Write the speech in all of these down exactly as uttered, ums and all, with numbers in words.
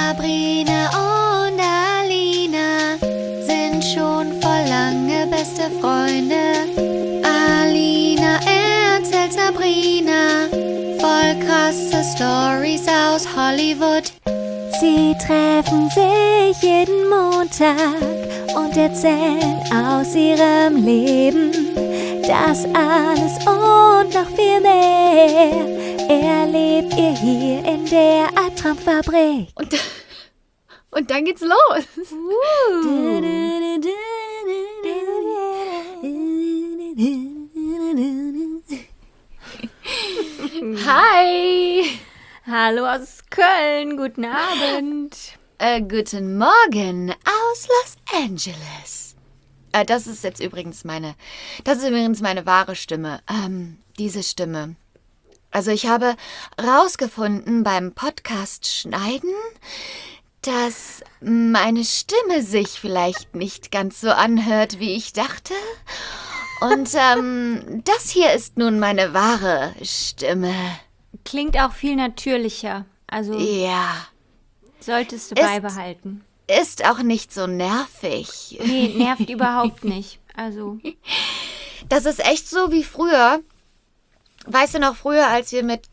Sabrina und Alina sind schon vor lange beste Freunde. Alina erzählt Sabrina voll krasse Stories aus Hollywood. Sie treffen sich jeden Montag und erzählen aus ihrem Leben. Das alles und noch viel mehr erlebt ihr hier in der Albtraumfabrik. Und, und dann geht's los. Uh. Hi. Hallo aus Köln, guten Abend. Äh, guten Morgen aus Los Angeles. Äh, das ist jetzt übrigens meine, das ist übrigens meine wahre Stimme. Ähm, diese Stimme. Also ich habe rausgefunden beim Podcast Schneiden, dass meine Stimme sich vielleicht nicht ganz so anhört, wie ich dachte. Und ähm, das hier ist nun meine wahre Stimme. Klingt auch viel natürlicher. Also ja, solltest du ist, beibehalten. Ist auch nicht so nervig. Nee, nervt überhaupt nicht. Also das ist echt so wie früher. Weißt du noch, früher, als wir mit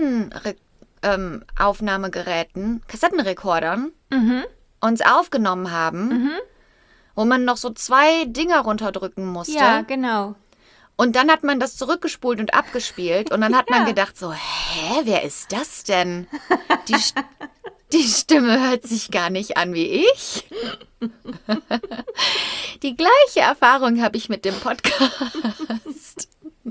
Kassettenaufnahmegeräten, ähm, Kassettenrekordern mhm. uns aufgenommen haben, mhm. wo man noch so zwei Dinger runterdrücken musste. Ja, genau. Und dann hat man das zurückgespult und abgespielt und dann hat ja. man gedacht so, hä, wer ist das denn? Die, die Stimme hört sich gar nicht an wie ich. Die gleiche Erfahrung habe ich mit dem Podcast.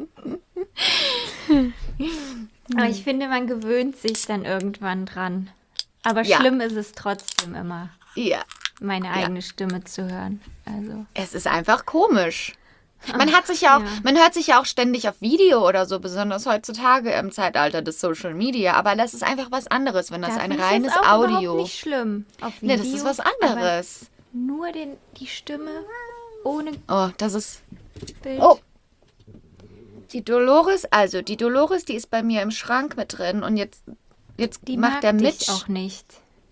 Aber ich finde, man gewöhnt sich dann irgendwann dran. Aber ja. schlimm ist es trotzdem immer, ja. meine eigene ja. Stimme zu hören. Also es ist einfach komisch. Man hat sich ja auch, ja. man hört sich ja auch ständig auf Video oder so, besonders heutzutage im Zeitalter des Social Media. Aber das ist einfach was anderes, wenn das da ein finde reines ich jetzt auch Audio. Überhaupt nicht schlimm auf Video. Nee, das ist was anderes. Nur den, die Stimme ohne Oh, das ist. Bild. Oh. Die Dolores, also die Dolores, die ist bei mir im Schrank mit drin und jetzt, jetzt die macht mag der dich Mitch. auch nicht.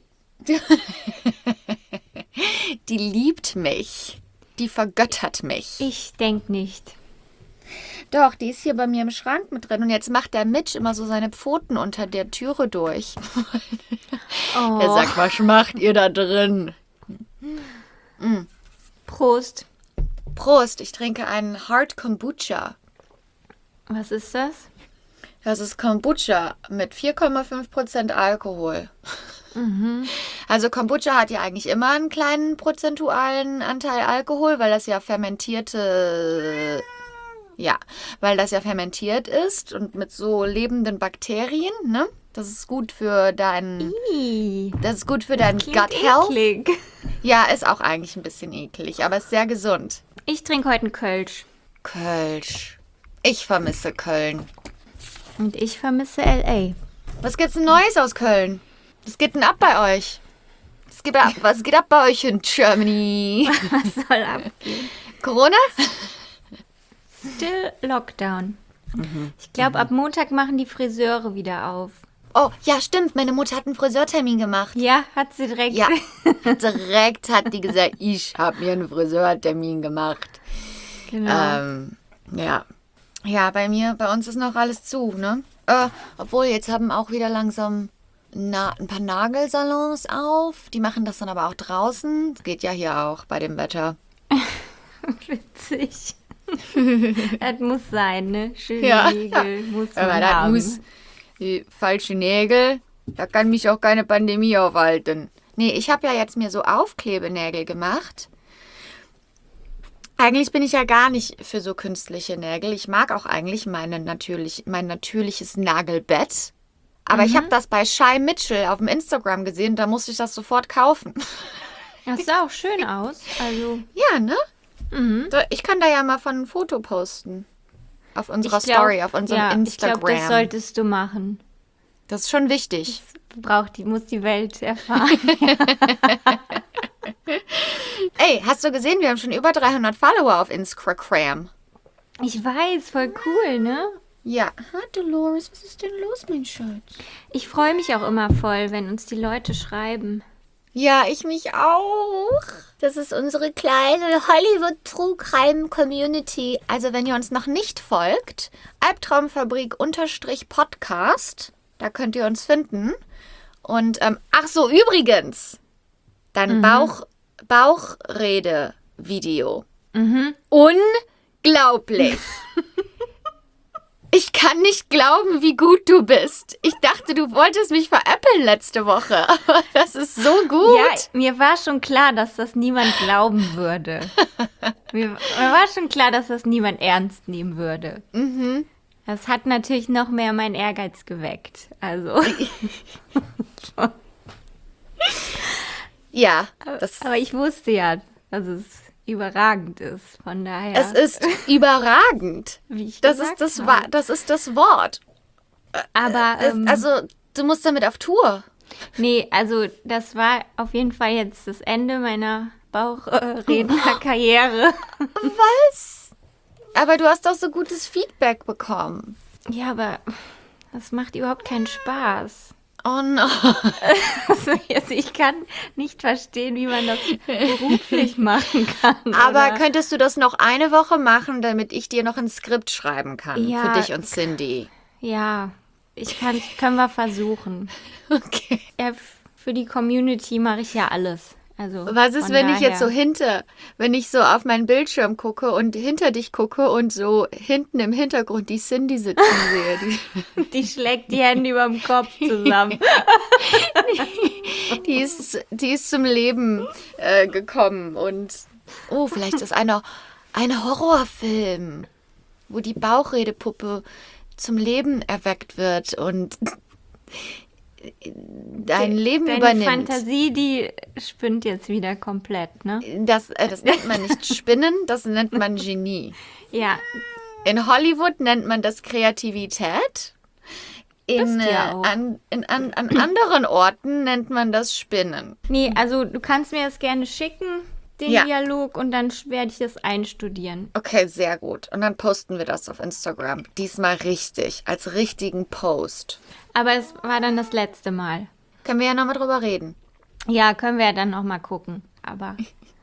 Die liebt mich. Die vergöttert mich. Ich denke nicht. Doch, die ist hier bei mir im Schrank mit drin und jetzt macht der Mitch immer so seine Pfoten unter der Türe durch. Oh. Er sagt, was macht ihr da drin? Mm. Prost. Prost, ich trinke einen Hard Kombucha. Was ist das? Das ist Kombucha mit vier Komma fünf Prozent Alkohol. Mhm. Also Kombucha hat ja eigentlich immer einen kleinen prozentualen Anteil Alkohol, weil das ja fermentierte, ja, weil das ja fermentiert ist und mit so lebenden Bakterien, ne? Das ist gut für dein, Ii, das ist gut für das dein klingt Gut Health. Eklig. Ja, ist auch eigentlich ein bisschen eklig, aber ist sehr gesund. Ich trinke heute einen Kölsch. Kölsch. Ich vermisse Köln. Und ich vermisse L A. Was gibt's denn Neues aus Köln? Was geht denn ab bei euch? Was geht ab, was geht ab bei euch in Germany? Was soll abgehen? Corona? Still Lockdown. Mhm. Ich glaube, ab Montag machen die Friseure wieder auf. Oh, ja, stimmt. Meine Mutter hat einen Friseurtermin gemacht. Ja, hat sie direkt. Ja, direkt hat die gesagt, ich habe mir einen Friseurtermin gemacht. Genau. Ähm, ja. Ja, bei mir, bei uns ist noch alles zu, ne? Äh, obwohl, jetzt haben auch wieder langsam na, ein paar Nagelsalons auf. Die machen das dann aber auch draußen. Das geht ja hier auch bei dem Wetter. Witzig. Das muss sein, ne? Schöne Ja. Nägel muss man Aber das haben. muss, die falsche Nägel, da kann mich auch keine Pandemie aufhalten. Nee, ich habe ja jetzt mir so Aufklebenägel gemacht. Eigentlich bin ich ja gar nicht für so künstliche Nägel. Ich mag auch eigentlich meine natürlich, mein natürliches Nagelbett. Aber Mhm. ich habe das bei Shy Mitchell auf dem Instagram gesehen, da musste ich das sofort kaufen. Das sah auch schön aus. Also, Ja, ne? mhm. So, ich kann da ja mal von ein Foto posten. Auf unserer Ich glaub, Story, auf unserem ja, Instagram. Ich glaube, das solltest du machen. Das ist schon wichtig. Braucht die, muss die Welt erfahren. Ey, hast du gesehen, wir haben schon über dreihundert Follower auf Instagram. Ich weiß, voll cool, ne? Ja. Ha, Dolores, was ist denn los, mein Schatz? Ich freue mich auch immer voll, wenn uns die Leute schreiben. Ja, ich mich auch. Das ist unsere kleine Hollywood-True-Crime-Community. Also wenn ihr uns noch nicht folgt, Albtraumfabrik-Podcast, da könnt ihr uns finden. Und, ähm, ach so, übrigens, dein Mhm. Bauch, Bauchrede-Video. Mhm. Unglaublich. Ich kann nicht glauben, wie gut du bist. Ich dachte, du wolltest mich veräppeln letzte Woche. Aber das ist so gut. Ja, mir war schon klar, dass das niemand glauben würde. mir, mir war schon klar, dass das niemand ernst nehmen würde. Mhm. Das hat natürlich noch mehr meinen Ehrgeiz geweckt. Also. Ja, das, Aber ich wusste ja, dass es überragend ist. Von daher. es ist überragend. wie ich Das gesagt ist das, habe. Wa- das ist das Wort. Aber Es, ähm, also, du musst damit auf Tour. nee, also das war auf jeden Fall jetzt das Ende meiner Bauchrednerkarriere. Was? Aber du hast doch so gutes Feedback bekommen. Ja, aber das macht überhaupt keinen Spaß. Oh no. Also ich kann nicht verstehen, wie man das beruflich machen kann. Aber oder? könntest du das noch eine Woche machen, damit ich dir noch ein Skript schreiben kann? Ja. Für dich und Cindy. Ja, ich kann, können wir versuchen. Okay. Ja, f- für die Community mache ich ja alles. Also Was ist, von wenn ich jetzt so daher- hinter, wenn ich so auf meinen Bildschirm gucke und hinter dich gucke und so hinten im Hintergrund die Cindy sitzen sehe? Die, Die schlägt die Hände über dem Kopf zusammen. die, ist, die ist zum Leben äh, gekommen und oh, vielleicht ist einer ein Horrorfilm, wo die Bauchredepuppe zum Leben erweckt wird und dein Leben Deine übernimmt. Fantasie, die spinnt jetzt wieder komplett, ne? Das, äh, das nennt man nicht Spinnen, das nennt man Genie. Ja, In Hollywood nennt man das Kreativität. In, Bist äh, ja auch. an, in, an, an anderen Orten nennt man das Spinnen. nee, also du kannst mir das gerne schicken, den Ja. Dialog, und dann sch- werde ich das einstudieren. Okay, sehr gut. Und dann posten wir das auf Instagram. Diesmal richtig, als richtigen Post. Aber es war dann das letzte Mal. Können wir ja nochmal drüber reden. Ja, können wir ja dann noch mal gucken. Aber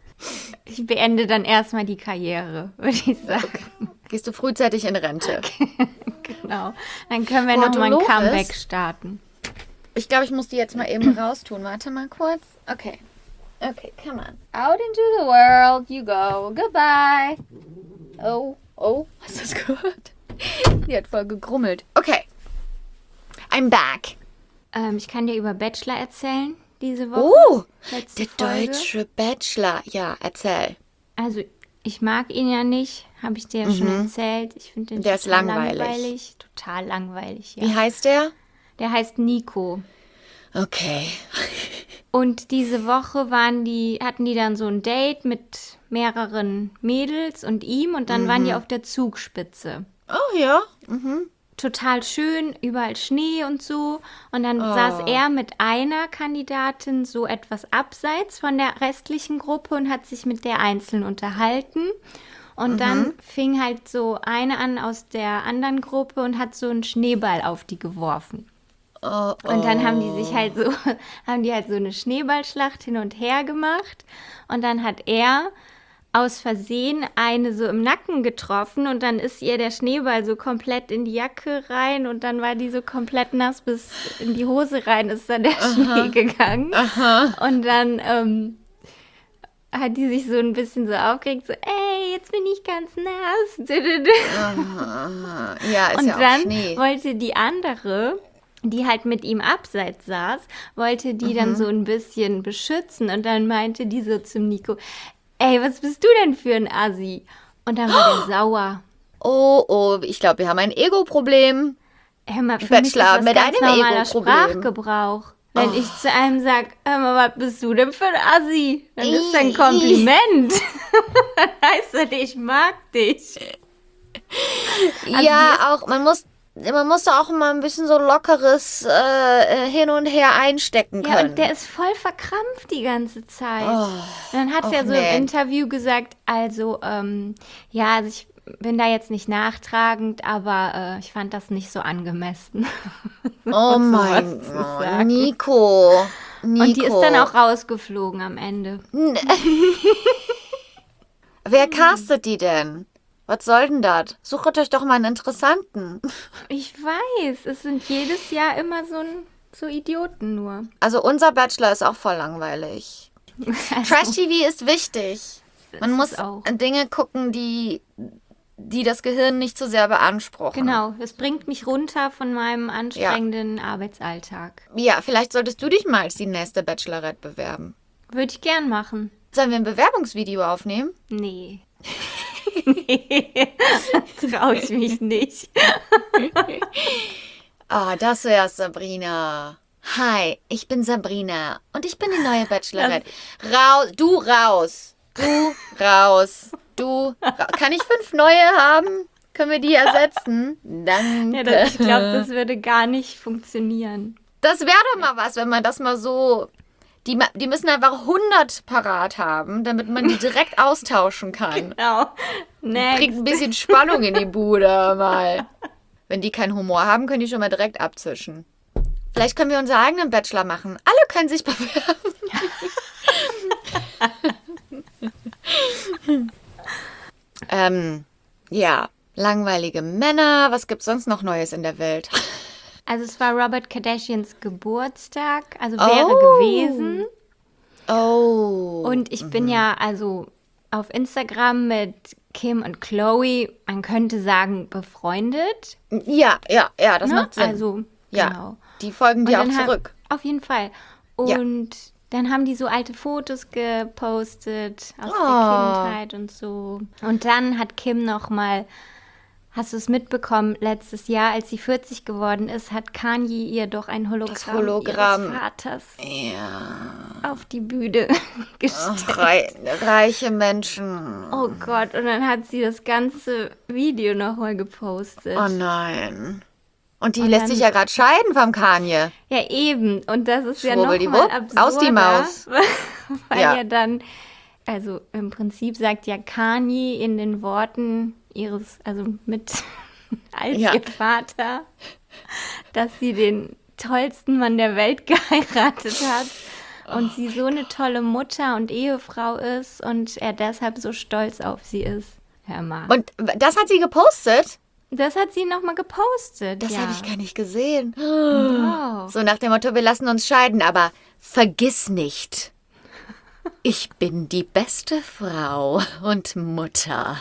ich beende dann erstmal die Karriere, würde ich sagen. Gehst du frühzeitig in Rente? Genau. Dann können wir Boah, noch mal ein Dolores? Comeback starten. Ich glaube, ich muss die jetzt mal eben raustun. Warte mal kurz. Okay. Okay, come on. Out into the world you go. Goodbye. Oh, oh. Hast du das gehört? Die hat voll gegrummelt. Okay. I'm back. Ähm, ich kann dir über Bachelor erzählen diese Woche. Oh, Letzte der Folge. deutsche Bachelor. Ja, erzähl. Also, ich mag ihn ja nicht, habe ich dir ja schon erzählt. Ich finde den Mhm. Der ist total langweilig. Total langweilig, ja. Wie heißt der? Der heißt Nico. Okay. Und diese Woche waren die, hatten die dann so ein Date mit mehreren Mädels und ihm, und dann waren die auf der Zugspitze. Oh ja. Mhm. Total schön, überall Schnee und so. Und dann saß er mit einer Kandidatin so etwas abseits von der restlichen Gruppe und hat sich mit der einzeln unterhalten. Und dann fing halt so eine an aus der anderen Gruppe und hat so einen Schneeball auf die geworfen. Oh, oh. Und dann haben die sich halt so, haben die halt so eine Schneeballschlacht hin und her gemacht. Und dann hat er aus Versehen eine so im Nacken getroffen, und dann ist ihr der Schneeball so komplett in die Jacke rein, und dann war die so komplett nass bis in die Hose rein, ist dann der Schnee gegangen. Und dann ähm, hat die sich so ein bisschen so aufgeregt, so, ey, jetzt bin ich ganz nass. Ja, ist Und ja auch dann Schnee. wollte die andere, die halt mit ihm abseits saß, wollte die dann so ein bisschen beschützen, und dann meinte die so zum Nico, ey, was bist du denn für ein Assi? Und dann war der sauer. Oh, oh, ich glaube, wir haben ein Ego-Problem. Hör mal, für Bachelor mich ist das mit ganz einem normaler Ego-Problem. Sprachgebrauch. Wenn ich zu einem sag, hör mal, was bist du denn für ein Assi? Dann ist das ein Kompliment. Dann heißt das, ich mag dich. Also Ja, auch, man muss, man muss da auch mal ein bisschen so lockeres äh, hin und her einstecken können. Ja, und der ist voll verkrampft die ganze Zeit. Und dann hat och, er so nee. im Interview gesagt, also, ähm, ja, also ich bin da jetzt nicht nachtragend, aber äh, ich fand das nicht so angemessen. oh sowas mein zu Gott, sagen. Nico. Nico. Und die ist dann auch rausgeflogen am Ende. Wer castet die denn? Was soll denn das? Sucht euch doch mal einen Interessanten. Ich weiß, es sind jedes Jahr immer so, ein, so Idioten nur. Also unser Bachelor ist auch voll langweilig. Also, Trash-T V ist wichtig. Man ist muss es auch. Dinge gucken, die, die das Gehirn nicht zu sehr beanspruchen. Genau, es bringt mich runter von meinem anstrengenden Arbeitsalltag. Ja, vielleicht solltest du dich mal als die nächste Bachelorette bewerben. Würde ich gern machen. Sollen wir ein Bewerbungsvideo aufnehmen? Nee. Nee, traue ich mich nicht. Ah, das wär's, Sabrina. Hi, ich bin Sabrina und ich bin die neue Bachelorette. Raus, du raus, du raus, du ra Kann ich fünf neue haben? Können wir die ersetzen? Danke. Ja, das, ich glaube, das würde gar nicht funktionieren. Das wäre doch mal was, wenn man das mal so... Die, ma- die müssen einfach hundert parat haben, damit man die direkt austauschen kann. Genau. Next. Kriegt ein bisschen Spannung in die Bude mal. Wenn die keinen Humor haben, können die schon mal direkt abzischen. Vielleicht können wir unseren eigenen Bachelor machen. Alle können sich bewerben. ähm, ja, langweilige Männer. Was gibt's sonst noch Neues in der Welt? Also es war Robert Kardashians Geburtstag, also wäre Oh. gewesen. Oh. Und ich bin ja also auf Instagram mit Kim und Chloe, man könnte sagen, befreundet. Ja, ja, ja, das Ne? macht Sinn. Also, ja, genau. die folgen Und dir auch dann ha- zurück. Auf jeden Fall. Ja. Und dann haben die so alte Fotos gepostet aus Oh. der Kindheit und so. Und dann hat Kim noch mal, hast du es mitbekommen, letztes Jahr, als sie vierzig geworden ist, hat Kanye ihr doch ein Hologramm, Hologramm. ihres Vaters Ja. auf die Bühne gestellt. Ach, rei reiche Menschen. Oh Gott, und dann hat sie das ganze Video nochmal gepostet. Oh nein. Und die Und lässt dann- sich ja gerade scheiden vom Kanye. Ja, eben. Und das ist ja Schwubbeldiwupp, nochmal absurder. aus die Maus. Weil Ja. ja. dann, also im Prinzip sagt ja Kanye in den Worten ihres, also mit als Ja. ihr Vater, dass sie den tollsten Mann der Welt geheiratet hat. Und sie so eine tolle Mutter und Ehefrau ist und er deshalb so stolz auf sie ist. Hör mal. Und das hat sie gepostet? Das hat sie nochmal gepostet. Das ja. habe ich gar nicht gesehen. Oh. So nach dem Motto, wir lassen uns scheiden, aber vergiss nicht, ich bin die beste Frau und Mutter.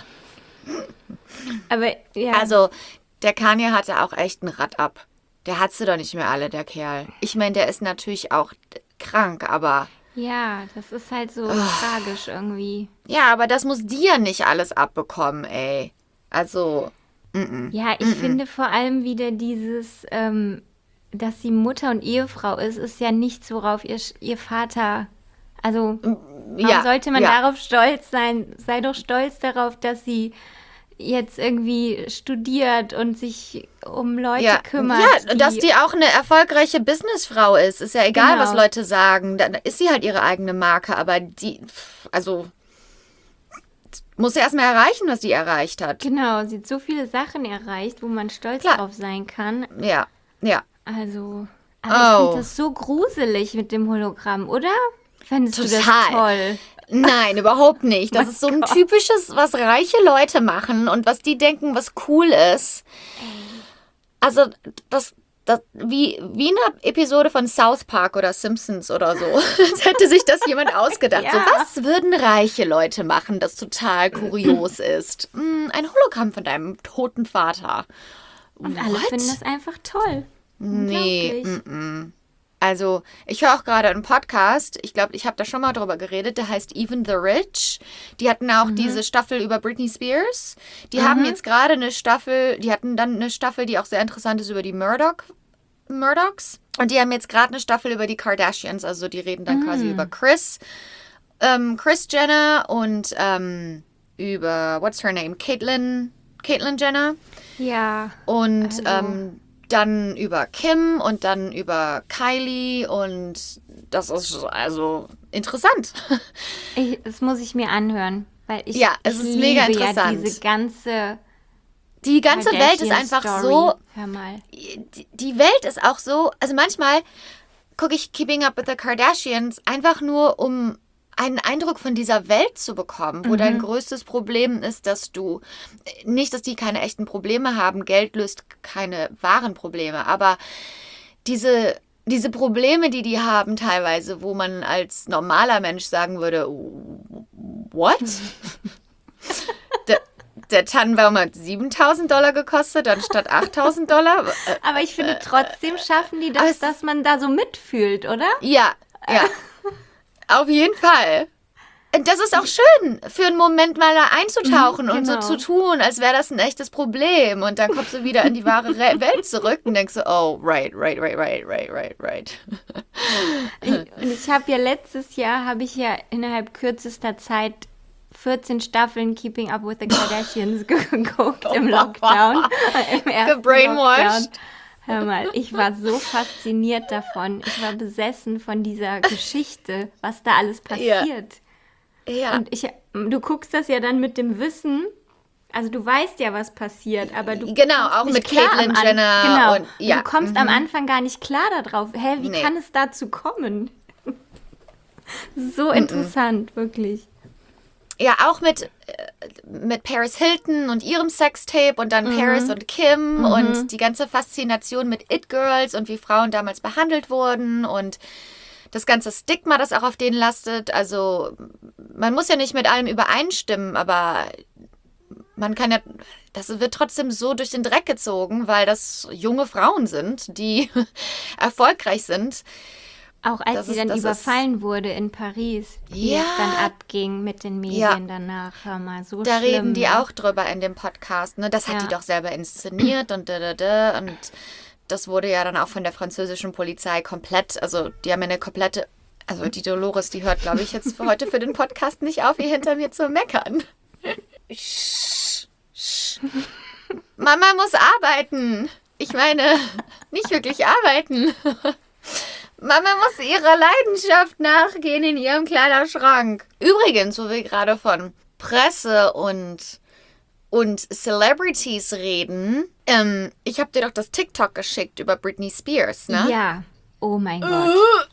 Aber ja. Also, der Kanye hatte auch echt ein Rad ab. Der hat sie doch nicht mehr alle, der Kerl. Ich meine, der ist natürlich auch krank, aber... Ja, das ist halt so tragisch irgendwie. Ja, aber das muss dir nicht alles abbekommen, ey. Also, Ja, ich finde vor allem wieder dieses, ähm, dass sie Mutter und Ehefrau ist, ist ja nichts, worauf ihr, Sch- ihr Vater, also warum ja, sollte man ja. darauf stolz sein? Sei doch stolz darauf, dass sie jetzt irgendwie studiert und sich um Leute Ja, kümmert. ja, dass die auch eine erfolgreiche Businessfrau ist. Ist ja egal, Genau. was Leute sagen. Dann ist sie halt ihre eigene Marke, aber die, also, muss sie erstmal erreichen, was die erreicht hat. Genau, sie hat so viele Sachen erreicht, wo man stolz Klar. drauf sein kann. Ja, ja. Also, aber ich Oh. finde das so gruselig mit dem Hologramm, oder? Fändest du das Total. toll? Nein, überhaupt nicht. Das Mein ist so ein Gott. typisches, was reiche Leute machen und was die denken, was cool ist. Also, das, das wie, wie eine Episode von South Park oder Simpsons oder so. Als hätte sich das jemand ausgedacht. So, Ja. was würden reiche Leute machen, das total kurios ist? Hm, ein Hologramm von deinem toten Vater. Und alle What? finden das einfach toll. Nee, Unglaublich. mm-mm. Also, ich höre auch gerade einen Podcast, ich glaube, ich habe da schon mal drüber geredet, der heißt Even the Rich. Die hatten auch diese Staffel über Britney Spears. Die haben jetzt gerade eine Staffel, die hatten dann eine Staffel, die auch sehr interessant ist über die Murdoch, Murdochs. Und die haben jetzt gerade eine Staffel über die Kardashians, also die reden dann quasi über Chris, ähm, Chris Jenner und ähm, über, what's her name, Caitlyn, Caitlyn Jenner. Ja, Und Also- ähm, dann über Kim und dann über Kylie und das ist also interessant. ich, das muss ich mir anhören, weil ich, Ja, es ich ist liebe mega ja interessant. diese ganze Die ganze Welt ist Kardashian einfach Story. so, Hör mal. die, die Welt ist auch so, also manchmal gucke ich Keeping Up with the Kardashians einfach nur, um einen Eindruck von dieser Welt zu bekommen, wo mhm. dein größtes Problem ist, dass du, nicht, dass die keine echten Probleme haben, Geld löst keine wahren Probleme, aber diese, diese Probleme, die die haben teilweise, wo man als normaler Mensch sagen würde, what? der, der Tannenbaum hat siebentausend Dollar gekostet, anstatt achttausend Dollar. Aber ich finde, trotzdem schaffen die das, dass man da so mitfühlt, oder? Ja, ja. Auf jeden Fall. Das ist auch schön, für einen Moment mal da einzutauchen mhm, genau. und so zu tun, als wäre das ein echtes Problem. Und dann kommst du wieder in die wahre Re- Welt zurück und denkst so, oh, right, right, right, right, right, right, right. Ich, und ich habe ja letztes Jahr, habe ich ja innerhalb kürzester Zeit vierzehn Staffeln Keeping Up with the Kardashians geguckt im Lockdown. Im ersten Gebrainwashed. Lockdown. Hör mal, ich war so fasziniert davon. Ich war besessen von dieser Geschichte, was da alles passiert. Ja. ja. Und ich, du guckst das ja dann mit dem Wissen, also du weißt ja, was passiert, aber du genau, auch mit Caitlyn Jenner. Genau, und, ja. du kommst mhm. am Anfang gar nicht klar darauf. Hä, wie nee. kann es dazu kommen? So interessant, mhm. wirklich. Ja, auch mit, mit Paris Hilton und ihrem Sextape und dann mhm. Paris und Kim mhm. und die ganze Faszination mit It-Girls und wie Frauen damals behandelt wurden und das ganze Stigma, das auch auf denen lastet. Also man muss ja nicht mit allem übereinstimmen, aber man kann ja, das wird trotzdem so durch den Dreck gezogen, weil das junge Frauen sind, die erfolgreich sind. Auch als das sie ist, dann das überfallen ist, wurde in Paris, wie ja. es dann abging mit den Medien ja. danach. Hör mal, so da schlimm. reden die auch drüber in dem Podcast. Ne? Das hat ja. die doch selber inszeniert und da, da, da. Und das wurde ja dann auch von der französischen Polizei komplett, also die haben eine komplette, also die Dolores, die hört, glaube ich, jetzt für heute für den Podcast nicht auf, hier hinter mir zu meckern. Sch, sch. Mama muss arbeiten. Ich meine, nicht wirklich arbeiten. Mama muss ihrer Leidenschaft nachgehen in ihrem Kleiderschrank. Übrigens, wo wir gerade von Presse und, und Celebrities reden, ähm, ich habe dir doch das TikTok geschickt über Britney Spears, ne? Ja. Oh mein Gott.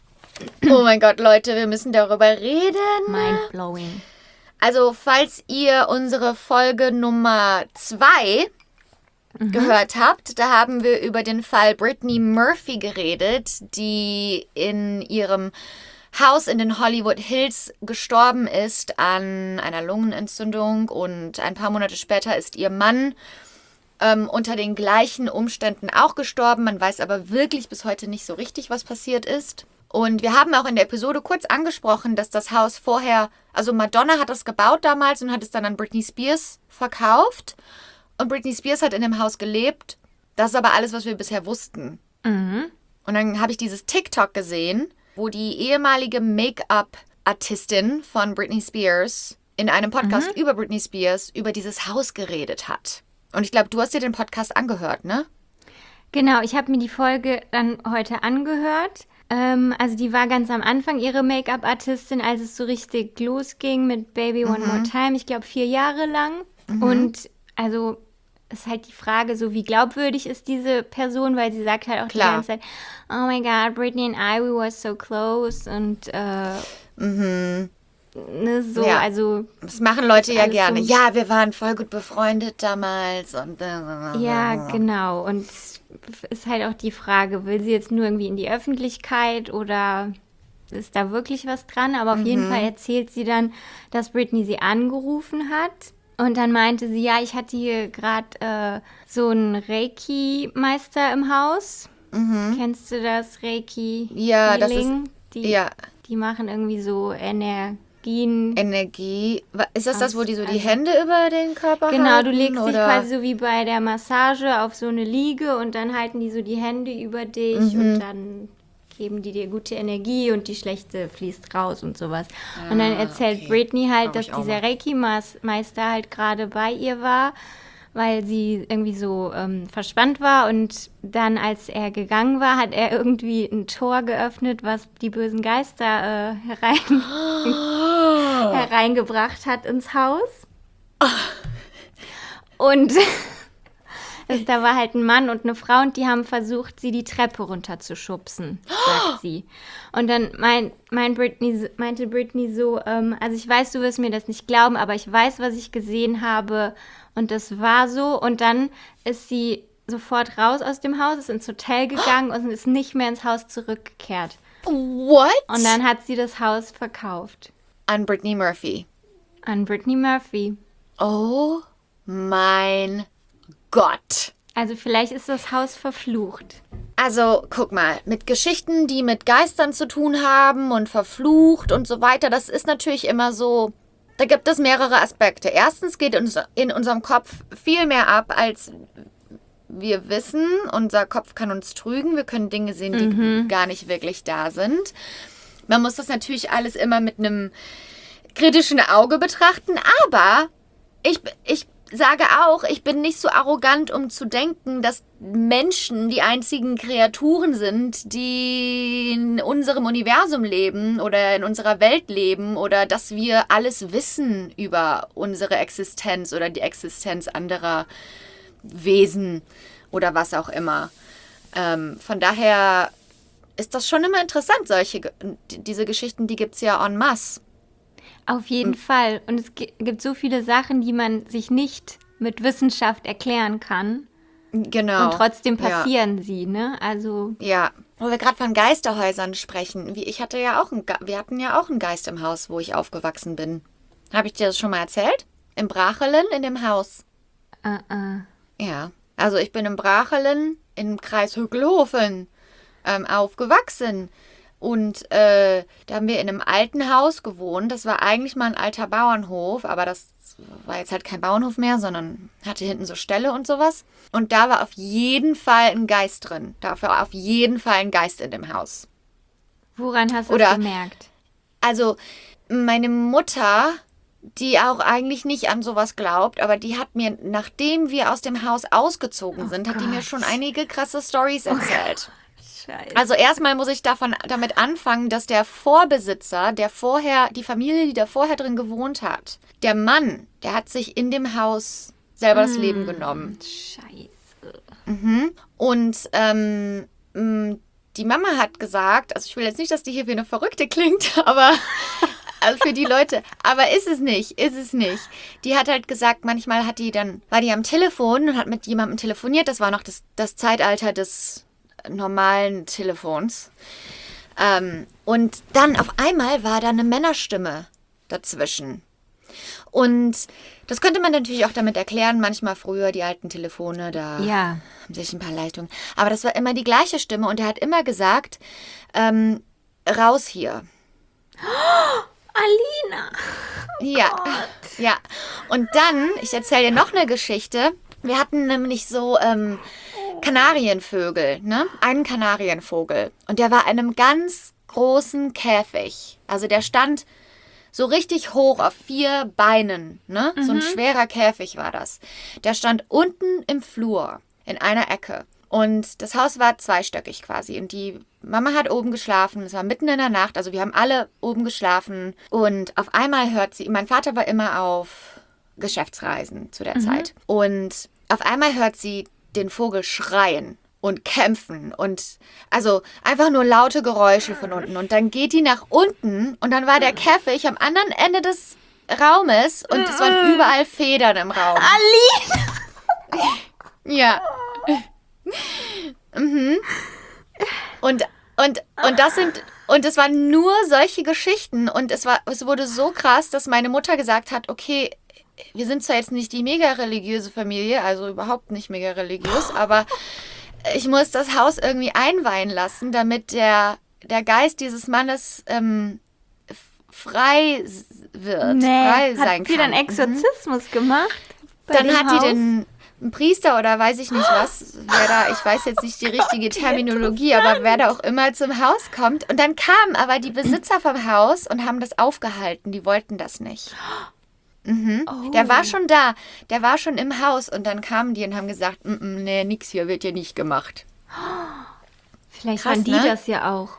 Oh mein Gott, Leute, wir müssen darüber reden. Mindblowing. Also, falls ihr unsere Folge Nummer zwei Mhm. gehört habt, da haben wir über den Fall Brittany Murphy geredet, die in ihrem Haus in den Hollywood Hills gestorben ist an einer Lungenentzündung und ein paar Monate später ist ihr Mann ähm, unter den gleichen Umständen auch gestorben. Man weiß aber wirklich bis heute nicht so richtig, was passiert ist. Und wir haben auch in der Episode kurz angesprochen, dass das Haus vorher, also Madonna hat es gebaut damals und hat es dann an Britney Spears verkauft. Und Britney Spears hat in dem Haus gelebt. Das ist aber alles, was wir bisher wussten. Mhm. Und dann habe ich dieses TikTok gesehen, wo die ehemalige Make-up-Artistin von Britney Spears in einem Podcast mhm. über Britney Spears über dieses Haus geredet hat. Und ich glaube, du hast dir den Podcast angehört, ne? Genau, ich habe mir die Folge dann heute angehört. Ähm, also die war ganz am Anfang ihre Make-up-Artistin, als es so richtig losging mit Baby One Mhm. More Time. Ich glaube, vier Jahre lang. Mhm. Und also ist halt die Frage, so wie glaubwürdig ist diese Person, weil sie sagt halt auch Klar. die ganze Zeit, oh my God, Britney and I, we were so close und äh, Mhm. ne, so, Ja. also Das machen Leute ja alles gerne. so- Ja, wir waren voll gut befreundet damals. Und ja, genau. Und es ist halt auch die Frage, will sie jetzt nur irgendwie in die Öffentlichkeit oder ist da wirklich was dran? Aber auf jeden Fall erzählt sie dann, dass Britney sie angerufen hat. Und dann meinte sie, ja, ich hatte hier gerade äh, so einen Reiki-Meister im Haus. Kennst du das? Reiki Ja, das ist- Healing? Die, Ja, die machen irgendwie so Energien. Energie. Wa- Ist das das, wo die so die Also- Hände über den Körper halten? Genau, du legst dich oder? quasi so wie bei der Massage auf so eine Liege und dann halten die so die Hände über dich Mhm. und dann geben die dir gute Energie und die schlechte fließt raus und sowas. und dann Ah, erzählt okay. Britney halt, Brauch ich dass auch dieser mal. Reiki-Meister halt gerade bei ihr war, weil sie irgendwie so ähm, verspannt war und dann, als er gegangen war, hat er irgendwie ein Tor geöffnet, was die bösen Geister äh, herein hereingebracht hat ins Haus. Und Also, da war halt ein Mann und eine Frau und die haben versucht, sie die Treppe runterzuschubsen, sagt sie. Und dann mein, mein Britney, meinte Britney so, ähm, also ich weiß, du wirst mir das nicht glauben, aber ich weiß, was ich gesehen habe und das war so. Und dann ist sie sofort raus aus dem Haus, ist ins Hotel gegangen und ist nicht mehr ins Haus zurückgekehrt. What? Und dann hat sie das Haus verkauft. An Brittany Murphy. An Britney Murphy. Oh mein Gott. Also vielleicht ist das Haus verflucht. Also, guck mal, mit Geschichten, die mit Geistern zu tun haben und verflucht und so weiter, das ist natürlich immer so, da gibt es mehrere Aspekte. Erstens geht uns in unserem Kopf viel mehr ab, als wir wissen. Unser Kopf kann uns trügen, wir können Dinge sehen, die mhm. gar nicht wirklich da sind. Man muss das natürlich alles immer mit einem kritischen Auge betrachten, aber ich, ich sage auch, ich bin nicht so arrogant, um zu denken, dass Menschen die einzigen Kreaturen sind, die in unserem Universum leben oder in unserer Welt leben oder dass wir alles wissen über unsere Existenz oder die Existenz anderer Wesen oder was auch immer. Ähm, von daher ist das schon immer interessant, solche, diese Geschichten, die gibt es ja en masse. Auf jeden mhm. Fall. Und es gibt so viele Sachen, die man sich nicht mit Wissenschaft erklären kann. Genau. Und trotzdem passieren ja. sie, ne? Also. Ja. Wo wir gerade von Geisterhäusern sprechen. Wie, ich hatte ja auch einen, wir hatten ja auch einen Geist im Haus, wo ich aufgewachsen bin. Habe ich dir das schon mal erzählt? Im Brachelen, in dem Haus. Uh -uh. Ja. Also ich bin im Brachelen, im Kreis Hückelhofen, ähm, aufgewachsen. Und äh, da haben wir in einem alten Haus gewohnt. Das war eigentlich mal ein alter Bauernhof, aber das war jetzt halt kein Bauernhof mehr, sondern hatte hinten so Ställe und sowas. Und da war auf jeden Fall ein Geist drin. Da war auf jeden Fall ein Geist in dem Haus. Woran hast du Oder, das gemerkt? Also meine Mutter, die auch eigentlich nicht an sowas glaubt, aber die hat mir, nachdem wir aus dem Haus ausgezogen Oh sind, Gott. hat die mir schon einige krasse Storys erzählt. Oh Scheiße. Also erstmal muss ich davon damit anfangen, dass der Vorbesitzer, der vorher, die Familie, die da vorher drin gewohnt hat, der Mann, der hat sich in dem Haus selber das Mm, Leben genommen. Scheiße. Mhm. Und ähm, mh, die Mama hat gesagt, also ich will jetzt nicht, dass die hier wie eine Verrückte klingt, aber also für die Leute, aber ist es nicht, ist es nicht. Die hat halt gesagt, manchmal hat die dann, war die am Telefon und hat mit jemandem telefoniert, das war noch das, das Zeitalter des normalen Telefons. Ähm, und dann auf einmal war da eine Männerstimme dazwischen. Und das könnte man natürlich auch damit erklären, manchmal früher die alten Telefone, da Ja. haben sich ein paar Leitungen. Aber das war immer die gleiche Stimme und er hat immer gesagt, ähm, raus hier. Alina. Ja, ja. Und dann, ich erzähle dir noch eine Geschichte. Wir hatten nämlich so ähm, Kanarienvögel, ne? Einen Kanarienvogel. Und der war in einem ganz großen Käfig. Also der stand so richtig hoch auf vier Beinen, ne? So ein schwerer Käfig war das. Der stand unten im Flur, in einer Ecke. Und das Haus war zweistöckig quasi. Und die Mama hat oben geschlafen. Es war mitten in der Nacht. Also wir haben alle oben geschlafen. Und auf einmal hört sie, mein Vater war immer auf Geschäftsreisen zu der mhm. Zeit. Und auf einmal hört sie den Vogel schreien und kämpfen. Und also einfach nur laute Geräusche von unten. Und dann geht die nach unten. Und dann war der Käfig am anderen Ende des Raumes. Und es waren überall Federn im Raum. Alina! Ja. Mhm. Und, und, und das sind, und es waren nur solche Geschichten und es war, es wurde so krass, dass meine Mutter gesagt hat, okay, wir sind zwar jetzt nicht die mega religiöse Familie, also überhaupt nicht mega religiös, aber ich muss das Haus irgendwie einweihen lassen, damit der, der Geist dieses Mannes ähm, frei wird, Nee. frei sein Hat sie kann. dann Exorzismus mhm. gemacht? Bei Dann dem hat Haus? die den ein Priester oder weiß ich nicht was, wer da, ich weiß jetzt nicht die richtige Terminologie, aber wer da auch immer zum Haus kommt. Und dann kamen aber die Besitzer vom Haus und haben das aufgehalten. Die wollten das nicht. Mhm. Oh. Der war schon da, der war schon im Haus und dann kamen die und haben gesagt, mm, nee, nix hier wird hier nicht gemacht. Vielleicht Krass, waren die ne? das ja auch.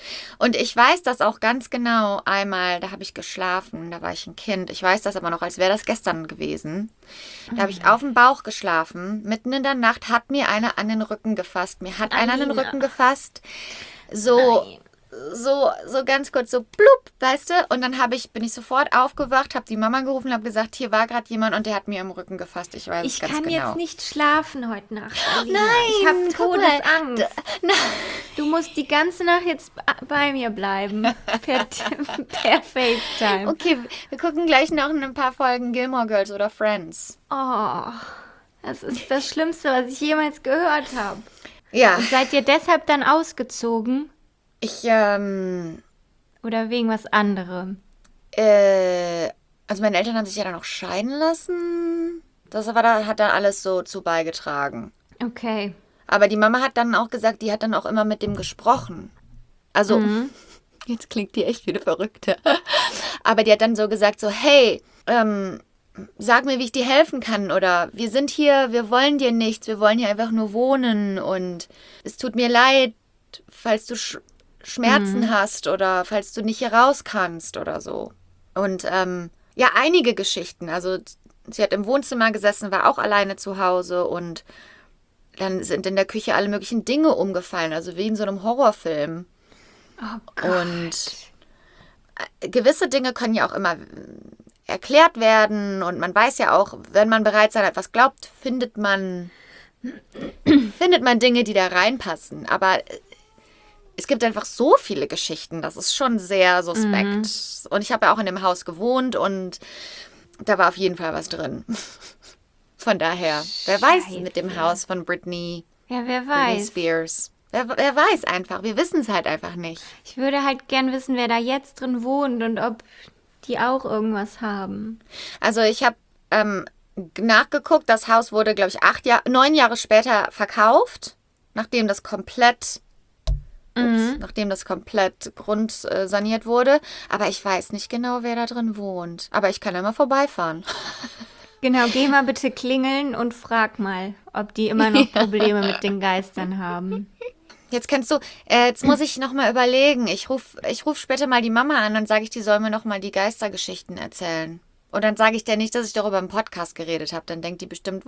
Und ich weiß das auch ganz genau. Einmal, da habe ich geschlafen, da war ich ein Kind. Ich weiß das aber noch, als wäre das gestern gewesen. Da habe ich auf dem Bauch geschlafen. Mitten in der Nacht hat mir einer an den Rücken gefasst. Mir hat einer an den Alina. Rücken gefasst. So, Nein. so, so ganz kurz so blub, weißt du? Und dann habe ich, bin ich sofort aufgewacht, habe die Mama gerufen, habe gesagt, hier war gerade jemand und der hat mir am Rücken gefasst. Ich weiß es Ich ganz kann genau. jetzt nicht schlafen heute Nacht. Alina. Nein, ich habe guck mal. Todesangst. Na, Du musst die ganze Nacht jetzt bei mir bleiben. Per, per FaceTime. okay, wir gucken gleich noch ein paar Folgen Gilmore Girls oder Friends. Oh, das ist das Schlimmste, was ich jemals gehört habe. Ja, Und seid ihr deshalb dann ausgezogen? ich, ähm, Oder wegen was anderem? äh, also meine Eltern haben sich ja dann auch scheiden lassen. Das war da, hat dann alles so zu beigetragen. Okay. Aber die Mama hat dann auch gesagt, die hat dann auch immer mit dem gesprochen. Also, jetzt klingt die echt wie eine Verrückte. Aber die hat dann so gesagt, so, hey, ähm, sag mir, wie ich dir helfen kann. Oder wir sind hier, wir wollen dir nichts, wir wollen hier einfach nur wohnen. Und es tut mir leid, falls du Sch Schmerzen hast oder falls du nicht hier raus kannst oder so. Und ähm, ja, einige Geschichten. Also sie hat im Wohnzimmer gesessen, war auch alleine zu Hause und dann sind in der Küche alle möglichen Dinge umgefallen, also wie in so einem Horrorfilm. Oh Gott. Und äh, gewisse Dinge können ja auch immer äh, erklärt werden und man weiß ja auch, wenn man bereits an etwas glaubt, findet man findet man Dinge, die da reinpassen. Aber äh, es gibt einfach so viele Geschichten, das ist schon sehr suspekt. Und ich habe ja auch in dem Haus gewohnt und da war auf jeden Fall was drin. Von daher, wer weiß Scheiße. mit dem Haus von Britney, Ja, wer Britney weiß. Spears. Wer, wer weiß einfach, wir wissen es halt einfach nicht. Ich würde halt gern wissen, wer da jetzt drin wohnt und ob die auch irgendwas haben. Also ich habe ähm, nachgeguckt, das Haus wurde, glaube ich, acht Jahr, neun Jahre später verkauft, nachdem das komplett, ups, nachdem das komplett grundsaniert wurde. Aber ich weiß nicht genau, wer da drin wohnt. Aber ich kann ja mal vorbeifahren. Genau, geh mal bitte klingeln und frag mal, ob die immer noch Probleme mit den Geistern haben. Jetzt kannst du, äh, jetzt muss ich noch mal überlegen. Ich rufe ich ruf später mal die Mama an und sage ich, die soll mir noch mal die Geistergeschichten erzählen. Und dann sage ich der nicht, dass ich darüber im Podcast geredet habe. Dann denkt die bestimmt,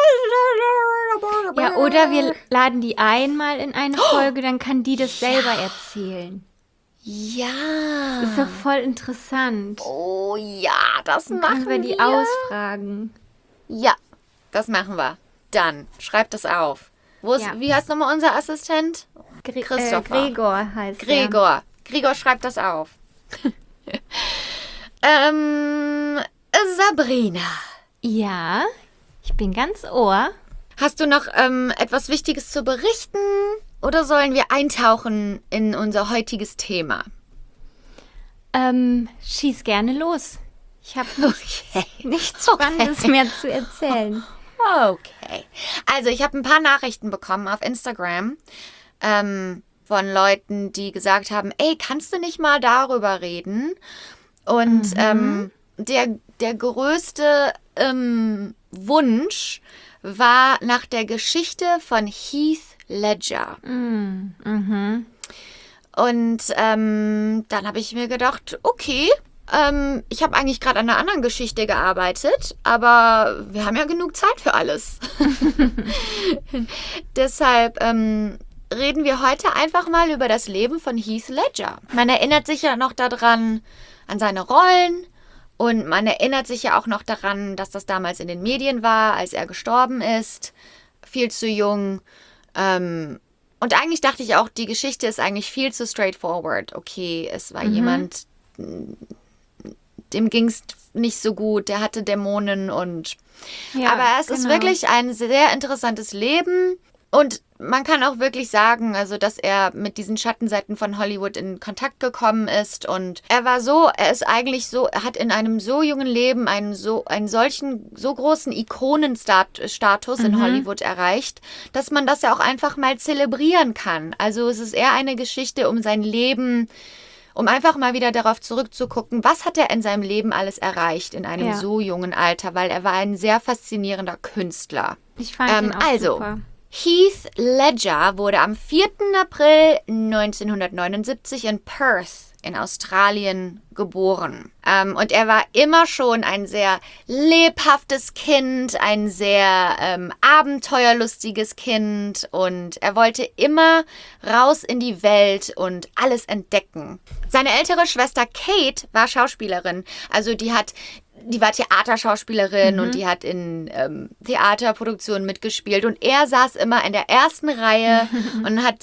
Ja, oder wir laden die einmal in eine Folge, dann kann die das selber erzählen. ja. Ist doch voll interessant. Oh ja, das Dann machen können wir die ausfragen. Ja, das machen wir. Dann, schreib das auf. Wo ist, Ja. Wie heißt nochmal unser Assistent? Gre Christopher. Äh, Gregor heißt er. Gregor. Gregor, schreib das auf. ähm, Sabrina. Ja, ich bin ganz Ohr. Hast du noch ähm, etwas Wichtiges zu berichten? Oder sollen wir eintauchen in unser heutiges Thema? Ähm, schieß gerne los. Ich habe Okay. nichts Spannendes mehr zu erzählen. Okay. Also ich habe ein paar Nachrichten bekommen auf Instagram ähm, von Leuten, die gesagt haben, ey, kannst du nicht mal darüber reden? Und ähm, der, der größte ähm, Wunsch war nach der Geschichte von Heath Ledger. Mm, mhm. Und ähm, dann habe ich mir gedacht, okay, ähm, ich habe eigentlich gerade an einer anderen Geschichte gearbeitet, aber wir haben ja genug Zeit für alles. Deshalb ähm, reden wir heute einfach mal über das Leben von Heath Ledger. Man erinnert sich ja noch daran, an seine Rollen. Und man erinnert sich ja auch noch daran, dass das damals in den Medien war, als er gestorben ist. Viel zu jung. Ähm, und eigentlich dachte ich auch, die Geschichte ist eigentlich viel zu straightforward. Okay, es war jemand, dem ging es nicht so gut, der hatte Dämonen und... Ja, Aber es ist genau. wirklich ein sehr interessantes Leben. Und man kann auch wirklich sagen, also dass er mit diesen Schattenseiten von Hollywood in Kontakt gekommen ist. Und er war so, er ist eigentlich so, er hat in einem so jungen Leben einen so einen solchen, so großen Ikonenstatus in Hollywood erreicht, dass man das ja auch einfach mal zelebrieren kann. Also es ist eher eine Geschichte um sein Leben, um einfach mal wieder darauf zurückzugucken, was hat er in seinem Leben alles erreicht in einem Ja. so jungen Alter, weil er war ein sehr faszinierender Künstler. Ich fand Ähm, ihn auch also, super. Heath Ledger wurde am vierten April neunzehnhundertneunundsiebzig in Perth in Australien geboren. Ähm, und er war immer schon ein sehr lebhaftes Kind, ein sehr ähm, abenteuerlustiges Kind und er wollte immer raus in die Welt und alles entdecken. Seine ältere Schwester Kate war Schauspielerin, also die hat Die war Theaterschauspielerin mhm. und die hat in ähm, Theaterproduktionen mitgespielt. Und er saß immer in der ersten Reihe und hat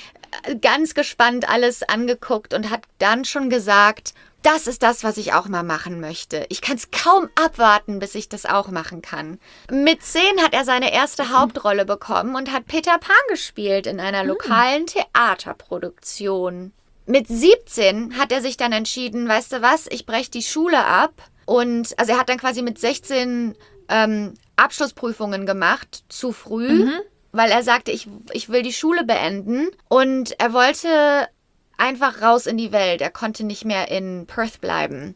ganz gespannt alles angeguckt und hat dann schon gesagt, das ist das, was ich auch mal machen möchte. Ich kann es kaum abwarten, bis ich das auch machen kann. Mit zehn hat er seine erste Hauptrolle bekommen und hat Peter Pan gespielt in einer lokalen Theaterproduktion. Mit siebzehn hat er sich dann entschieden, weißt du was, ich breche die Schule ab. Und also er hat dann quasi mit sechzehn ähm, Abschlussprüfungen gemacht, zu früh, mhm. weil er sagte, ich, ich will die Schule beenden. Und er wollte einfach raus in die Welt. Er konnte nicht mehr in Perth bleiben.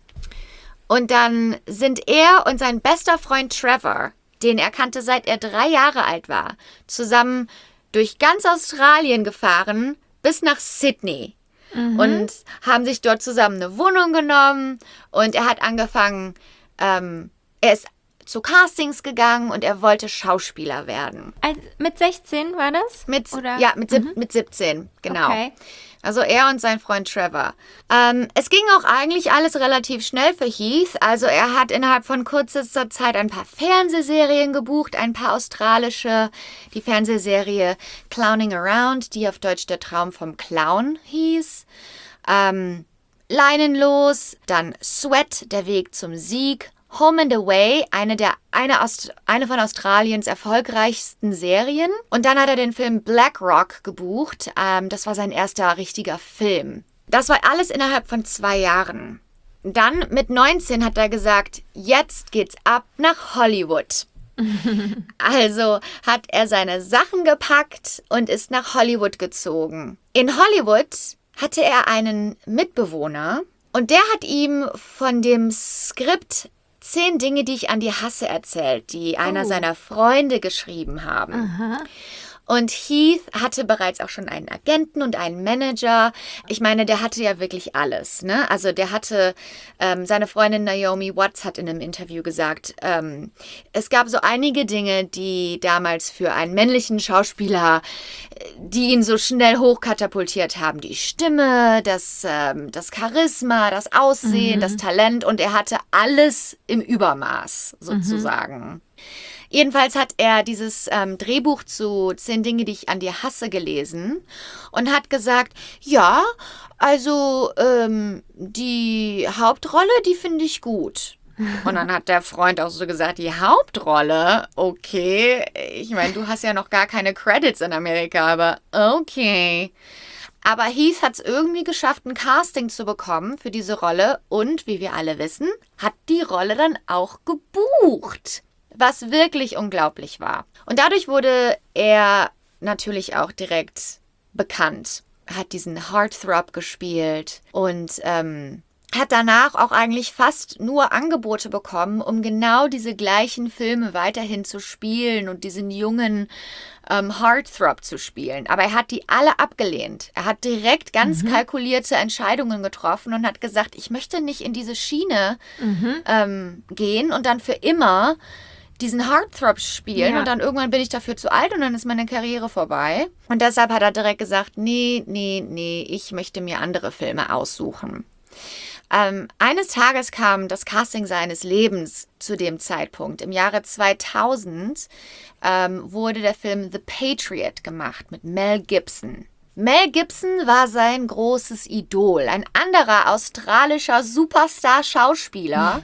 Und dann sind er und sein bester Freund Trevor, den er kannte, seit er drei Jahre alt war, zusammen durch ganz Australien gefahren bis nach Sydney. Mhm. Und haben sich dort zusammen eine Wohnung genommen und er hat angefangen, ähm, er ist zu Castings gegangen und er wollte Schauspieler werden. Also mit sechzehn war das? Mit, Oder? Ja, mit, sieb- Mhm. mit siebzehn, genau. Okay. Also er und sein Freund Trevor. Ähm, es ging auch eigentlich alles relativ schnell für Heath. Also er hat innerhalb von kürzester Zeit ein paar Fernsehserien gebucht, ein paar australische. Die Fernsehserie Clowning Around, die auf Deutsch Der Traum vom Clown hieß. Ähm, Leinenlos, dann Sweat, Der Weg zum Sieg. Home and Away, eine, der, eine, Aust- eine von Australiens erfolgreichsten Serien. Und dann hat er den Film Black Rock gebucht. Ähm, das war sein erster richtiger Film. Das war alles innerhalb von zwei Jahren. Dann mit neunzehn hat er gesagt, jetzt geht's ab nach Hollywood. Also hat er seine Sachen gepackt und ist nach Hollywood gezogen. In Hollywood hatte er einen Mitbewohner und der hat ihm von dem Skript Zehn Dinge, die ich an dir hasse, erzählt, die einer Oh. seiner Freunde geschrieben haben. Aha. Und Heath hatte bereits auch schon einen Agenten und einen Manager. Ich meine, der hatte ja wirklich alles, ne? Also der hatte, ähm, seine Freundin Naomi Watts hat in einem Interview gesagt, ähm, es gab so einige Dinge, die damals für einen männlichen Schauspieler, die ihn so schnell hochkatapultiert haben. Die Stimme, das, ähm, das Charisma, das Aussehen, Mhm. das Talent. Und er hatte alles im Übermaß, sozusagen. Mhm. Jedenfalls hat er dieses ähm, Drehbuch zu Zehn Dinge, die ich an dir hasse, gelesen und hat gesagt, ja, also ähm, die Hauptrolle, die finde ich gut. Und dann hat der Freund auch so gesagt, die Hauptrolle, okay, ich meine, du hast ja noch gar keine Credits in Amerika, aber okay. Aber Heath hat es irgendwie geschafft, ein Casting zu bekommen für diese Rolle und, wie wir alle wissen, hat die Rolle dann auch gebucht. Was wirklich unglaublich war. Und dadurch wurde er natürlich auch direkt bekannt. Er hat diesen Heartthrob gespielt und ähm, hat danach auch eigentlich fast nur Angebote bekommen, um genau diese gleichen Filme weiterhin zu spielen und diesen jungen ähm, Heartthrob zu spielen. Aber er hat die alle abgelehnt. Er hat direkt ganz mhm. kalkulierte Entscheidungen getroffen und hat gesagt, ich möchte nicht in diese Schiene mhm. ähm, gehen und dann für immer diesen Heartthrob spielen ja. und dann irgendwann bin ich dafür zu alt und dann ist meine Karriere vorbei. Und deshalb hat er direkt gesagt, nee, nee, nee, ich möchte mir andere Filme aussuchen. Ähm, eines Tages kam das Casting seines Lebens zu dem Zeitpunkt. Im Jahre zweitausend ähm, wurde der Film The Patriot gemacht mit Mel Gibson. Mel Gibson war sein großes Idol, ein anderer australischer Superstar-Schauspieler,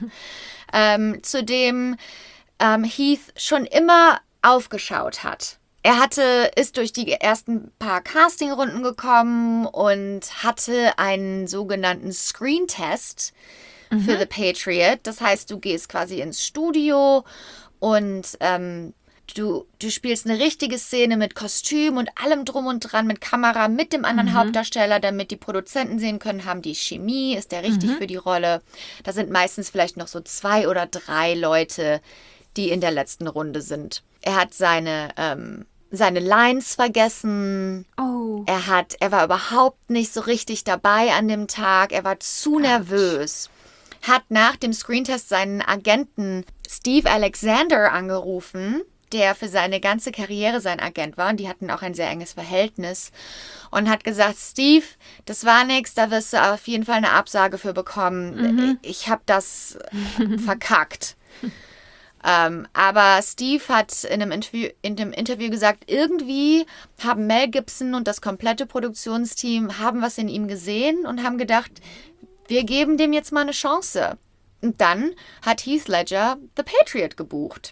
ähm, zu dem ähm, Heath schon immer aufgeschaut hat. Er hatte, ist durch die ersten paar Castingrunden gekommen und hatte einen sogenannten Screen-Test mhm. für The Patriot. Das heißt, du gehst quasi ins Studio und ähm, du, du spielst eine richtige Szene mit Kostüm und allem drum und dran, mit Kamera, mit dem anderen mhm. Hauptdarsteller, damit die Produzenten sehen können, haben die Chemie, ist der richtig mhm. für die Rolle. Da sind meistens vielleicht noch so zwei oder drei Leute, die in der letzten Runde sind. Er hat seine... Ähm, seine Lines vergessen. Oh. Er hat, er war überhaupt nicht so richtig dabei an dem Tag. Er war zu nervös. Hat nach dem Screentest seinen Agenten Steve Alexander angerufen, der für seine ganze Karriere sein Agent war. Und die hatten auch ein sehr enges Verhältnis. Und hat gesagt, Steve, das war nix, da wirst du auf jeden Fall eine Absage für bekommen. Mhm. Ich habe das verkackt. ähm, aber Steve hat in einem, Interview, in einem Interview gesagt, irgendwie haben Mel Gibson und das komplette Produktionsteam haben was in ihm gesehen und haben gedacht, wir geben dem jetzt mal eine Chance. Und dann hat Heath Ledger The Patriot gebucht.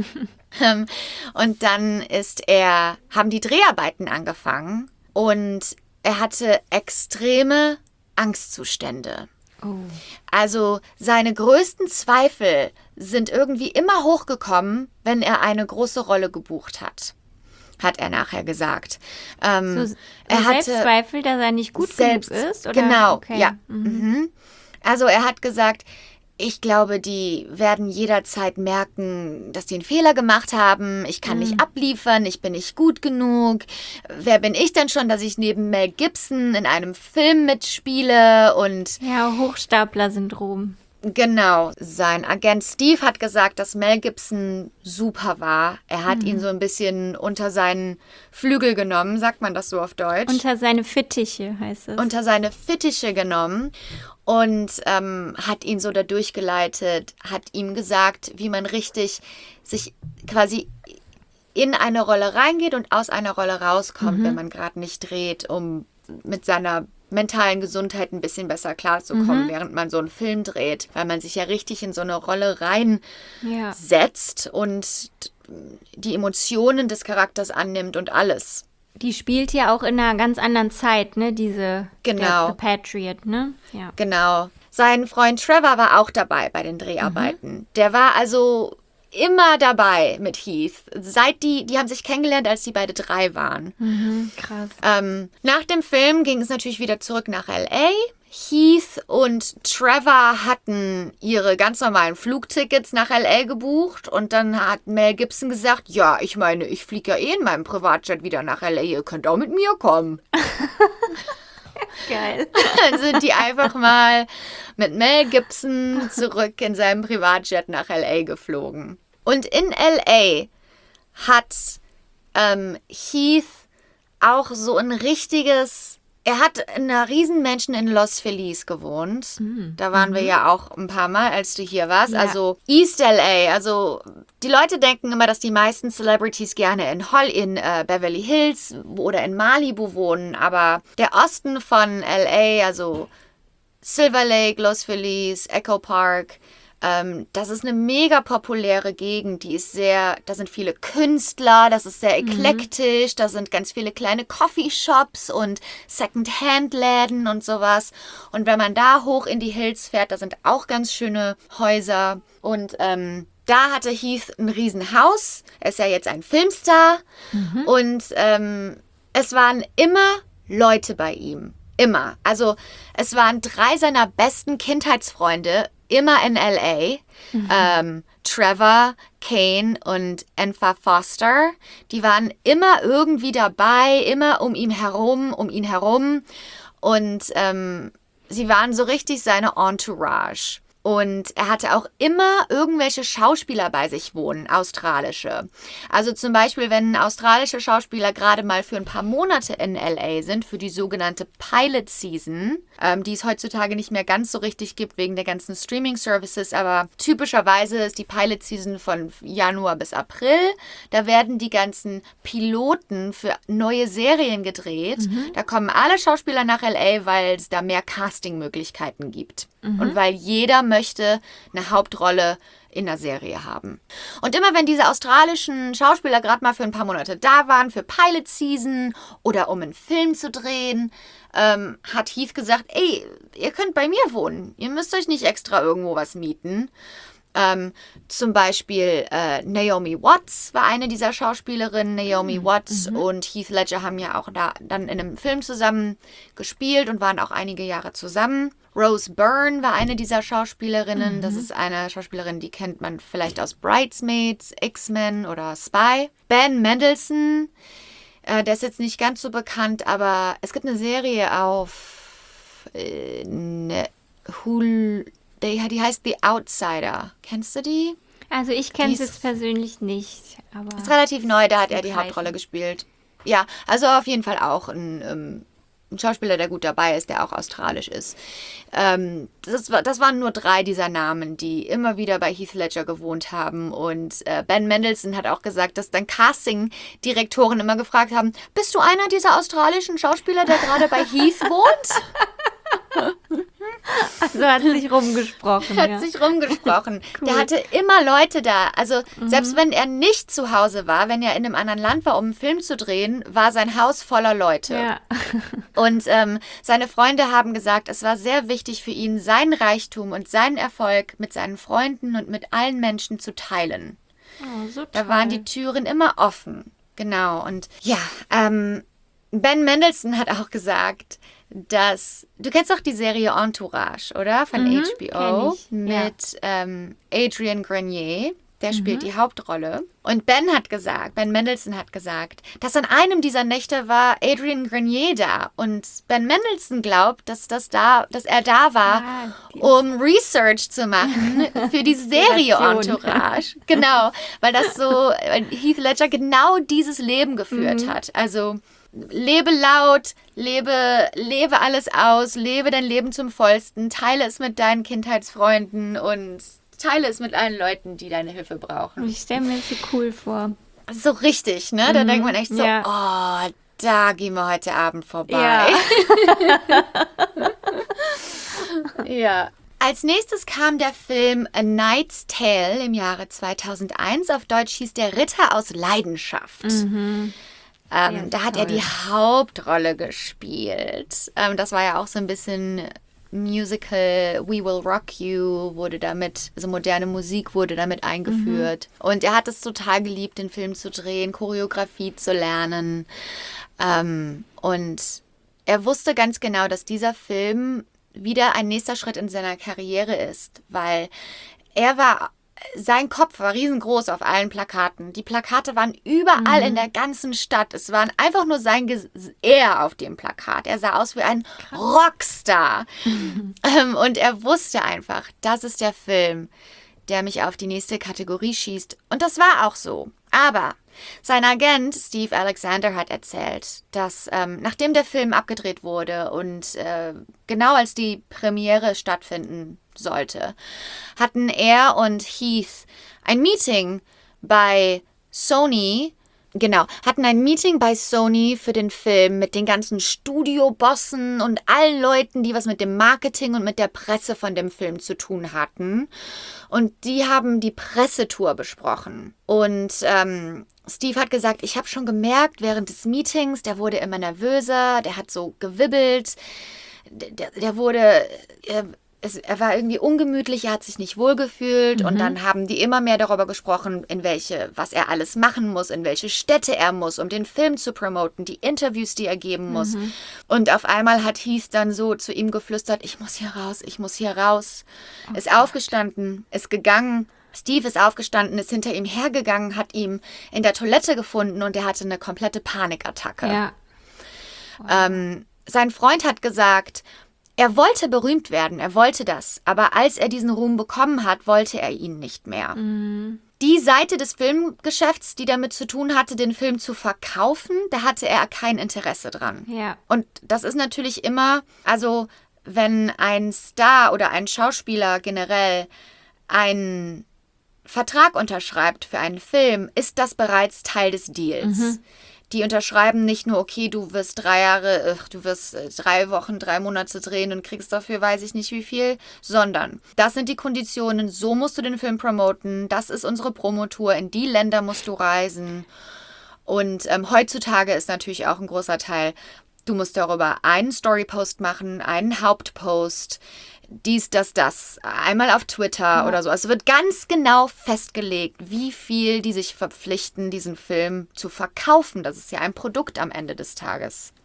Und dann ist er, haben die Dreharbeiten angefangen und er hatte extreme Angstzustände. Oh. Also seine größten Zweifel sind irgendwie immer hochgekommen, wenn er eine große Rolle gebucht hat. Hat er nachher gesagt. Ähm, so, er hatte Selbstzweifel, dass er nicht gut selbst, genug ist? Oder? Genau, okay. ja. Mhm. Mhm. Also er hat gesagt, ich glaube, die werden jederzeit merken, dass die einen Fehler gemacht haben. Ich kann Mhm. nicht abliefern, ich bin nicht gut genug. Wer bin ich denn schon, dass ich neben Mel Gibson in einem Film mitspiele? Und Ja, Hochstapler-Syndrom. genau, sein Agent Steve hat gesagt, dass Mel Gibson super war. Er hat ihn so ein bisschen unter seinen Flügel genommen, sagt man das so auf Deutsch? Unter seine Fittiche heißt es. unter seine Fittiche genommen und ähm, hat ihn so da durchgeleitet, hat ihm gesagt, wie man richtig sich quasi in eine Rolle reingeht und aus einer Rolle rauskommt, Mhm. wenn man gerade nicht dreht, um mit seiner mentalen Gesundheit ein bisschen besser klarzukommen, Mhm. während man so einen Film dreht, weil man sich ja richtig in so eine Rolle ja. reinsetzt und die Emotionen des Charakters annimmt und alles. Die spielt ja auch in einer ganz anderen Zeit, ne? Diese Genau. der, The Patriot, ne? Ja. Genau. Sein Freund Trevor war auch dabei bei den Dreharbeiten. Der war also immer dabei mit Heath. Seit die, die haben sich kennengelernt, als die beide drei waren. Mhm, krass. Ähm, nach dem Film ging es natürlich wieder zurück nach L A. Heath und Trevor hatten ihre ganz normalen Flugtickets nach L A gebucht und dann hat Mel Gibson gesagt, ja, ich meine, ich fliege ja eh in meinem Privatjet wieder nach L A, ihr könnt auch mit mir kommen. Geil. Dann sind die einfach mal mit Mel Gibson zurück in seinem Privatjet nach L A geflogen. Und in L A hat ähm, Heath auch so ein richtiges... Er hat in einer Riesenmansion in Los Feliz gewohnt. Mhm. Da waren wir ja auch ein paar Mal, als du hier warst. Ja. Also East L A. Also die Leute denken immer, dass die meisten Celebrities gerne in, Hol in äh, Beverly Hills oder in Malibu wohnen. Aber der Osten von L A, also Silver Lake, Los Feliz, Echo Park, Ähm, das ist eine mega populäre Gegend, die ist sehr, da sind viele Künstler, das ist sehr eklektisch, da sind ganz viele kleine Coffeeshops und Second-Hand-Läden und sowas. Und wenn man da hoch in die Hills fährt, da sind auch ganz schöne Häuser. Und ähm, da hatte Heath ein Riesenhaus, er ist ja jetzt ein Filmstar und ähm, es waren immer Leute bei ihm. Immer. Also es waren drei seiner besten Kindheitsfreunde immer in L A. Mhm. Ähm, Trevor, Kane und Enfa Foster. Die waren immer irgendwie dabei, immer um ihn herum, um ihn herum. Und ähm, sie waren so richtig seine Entourage. Und er hatte auch immer irgendwelche Schauspieler bei sich wohnen, australische. Also zum Beispiel, wenn australische Schauspieler gerade mal für ein paar Monate in L A sind, für die sogenannte Pilot Season, ähm, die es heutzutage nicht mehr ganz so richtig gibt wegen der ganzen Streaming-Services, aber typischerweise ist die Pilot Season von Januar bis April. Da werden die ganzen Piloten für neue Serien gedreht. Mhm. Da kommen alle Schauspieler nach L A, weil es da mehr Casting-Möglichkeiten gibt. Mhm. Und weil jeder möchte eine Hauptrolle in der Serie haben. Und immer wenn diese australischen Schauspieler gerade mal für ein paar Monate da waren, für Pilot Season oder um einen Film zu drehen, ähm, hat Heath gesagt, ey, ihr könnt bei mir wohnen. Ihr müsst euch nicht extra irgendwo was mieten. Ähm, zum Beispiel äh, Naomi Watts war eine dieser Schauspielerinnen. Naomi mhm. Watts mhm. und Heath Ledger haben ja auch da dann in einem Film zusammen gespielt und waren auch einige Jahre zusammen. Rose Byrne war eine dieser Schauspielerinnen. Mhm. Das ist eine Schauspielerin, die kennt man vielleicht aus Bridesmaids, X-Men oder Spy. Ben Mendelsohn, äh, der ist jetzt nicht ganz so bekannt, aber es gibt eine Serie auf äh, ne, Hulu, die, die heißt The Outsider. Kennst du die? Also ich kenne es Die ist- jetzt persönlich nicht, aber Ist relativ neu, da hat er die Heißen. Hauptrolle gespielt. Ja, also auf jeden Fall auch ein, ähm, ein Schauspieler, der gut dabei ist, der auch australisch ist. Ähm, das, war, das waren nur drei dieser Namen, die immer wieder bei Heath Ledger gewohnt haben. Und äh, Ben Mendelsohn hat auch gesagt, dass dann Casting-Direktoren immer gefragt haben, bist du einer dieser australischen Schauspieler, der gerade bei Heath wohnt? so hat sich rumgesprochen. Hat ja. sich rumgesprochen. Cool. Der hatte immer Leute da. Also selbst wenn er nicht zu Hause war, wenn er in einem anderen Land war, um einen Film zu drehen, war sein Haus voller Leute. ja. Und ähm, seine Freunde haben gesagt, es war sehr wichtig für ihn, seinen Reichtum und seinen Erfolg mit seinen Freunden und mit allen Menschen zu teilen. Oh, so Da toll. waren die Türen immer offen. Genau. Und ja, ähm, Ben Mendelsohn hat auch gesagt, dass, du kennst doch die Serie Entourage, oder? Von Mhm, H B O kenn ich, ja. mit ähm, Adrian Grenier. Der spielt die Hauptrolle. Und Ben hat gesagt, Ben Mendelsohn hat gesagt, dass an einem dieser Nächte war Adrian Grenier da. Und Ben Mendelsohn glaubt, dass, das da, dass er da war, Ah, die- um Research zu machen für die Serie Inspiration. Entourage. Genau, weil das so, weil Heath Ledger genau dieses Leben geführt hat. Also lebe laut, lebe, lebe alles aus, lebe dein Leben zum Vollsten, teile es mit deinen Kindheitsfreunden und teile es mit allen Leuten, die deine Hilfe brauchen. Ich stelle mir das so cool vor. So richtig, ne? Da denkt man echt so, ja. oh, da gehen wir heute Abend vorbei. Ja. Ja. Als nächstes kam der Film A Knight's Tale im Jahre zweitausendeins. Auf Deutsch hieß der Ritter aus Leidenschaft. Ähm, Ja, ist da hat er toll. die Hauptrolle gespielt. Ähm, das war ja auch so ein bisschen Musical We Will Rock You wurde damit, also moderne Musik wurde damit eingeführt. Und er hat es total geliebt, den Film zu drehen, Choreografie zu lernen. Ähm, und er wusste ganz genau, dass dieser Film wieder ein nächster Schritt in seiner Karriere ist, weil er war, sein Kopf war riesengroß auf allen Plakaten. Die Plakate waren überall in der ganzen Stadt. Es waren einfach nur sein Ges- er auf dem Plakat. Er sah aus wie ein Rockstar. Ähm, und er wusste einfach, das ist der Film, der mich auf die nächste Kategorie schießt. Und das war auch so. Aber sein Agent Steve Alexander hat erzählt, dass ähm, nachdem der Film abgedreht wurde und äh, genau als die Premiere stattfinden sollte, hatten er und Heath ein Meeting bei Sony, genau, hatten ein Meeting bei Sony für den Film mit den ganzen Studiobossen und allen Leuten, die was mit dem Marketing und mit der Presse von dem Film zu tun hatten. Und die haben die Pressetour besprochen. Und ähm, Steve hat gesagt, ich habe schon gemerkt während des Meetings, der wurde immer nervöser, der hat so gewibbelt, der, der wurde, er, es, er war irgendwie ungemütlich, er hat sich nicht wohlgefühlt. Und dann haben die immer mehr darüber gesprochen, in welche, was er alles machen muss, in welche Städte er muss, um den Film zu promoten, die Interviews, die er geben muss. Und auf einmal hat Heath dann so zu ihm geflüstert, ich muss hier raus, ich muss hier raus. Ist aufgestanden, ist gegangen. Steve ist aufgestanden, ist hinter ihm hergegangen, hat ihn in der Toilette gefunden und er hatte eine komplette Panikattacke. Ja. Ähm, sein Freund hat gesagt, er wollte berühmt werden, er wollte das, aber als er diesen Ruhm bekommen hat, wollte er ihn nicht mehr. Die Seite des Filmgeschäfts, die damit zu tun hatte, den Film zu verkaufen, da hatte er kein Interesse dran. Ja. Und das ist natürlich immer, also wenn ein Star oder ein Schauspieler generell einen Vertrag unterschreibt für einen Film, ist das bereits Teil des Deals. Die unterschreiben nicht nur, okay, du wirst drei Jahre, ach, du wirst äh, drei Wochen, drei Monate drehen und kriegst dafür weiß ich nicht wie viel, sondern das sind die Konditionen, so musst du den Film promoten, das ist unsere Promotour, in die Länder musst du reisen. Und ähm, heutzutage ist natürlich auch ein großer Teil, du musst darüber einen Storypost machen, einen Hauptpost, dies, das, das, einmal auf Twitter oder so. Also wird ganz genau festgelegt, wie viel die sich verpflichten, diesen Film zu verkaufen. Das ist ja ein Produkt am Ende des Tages.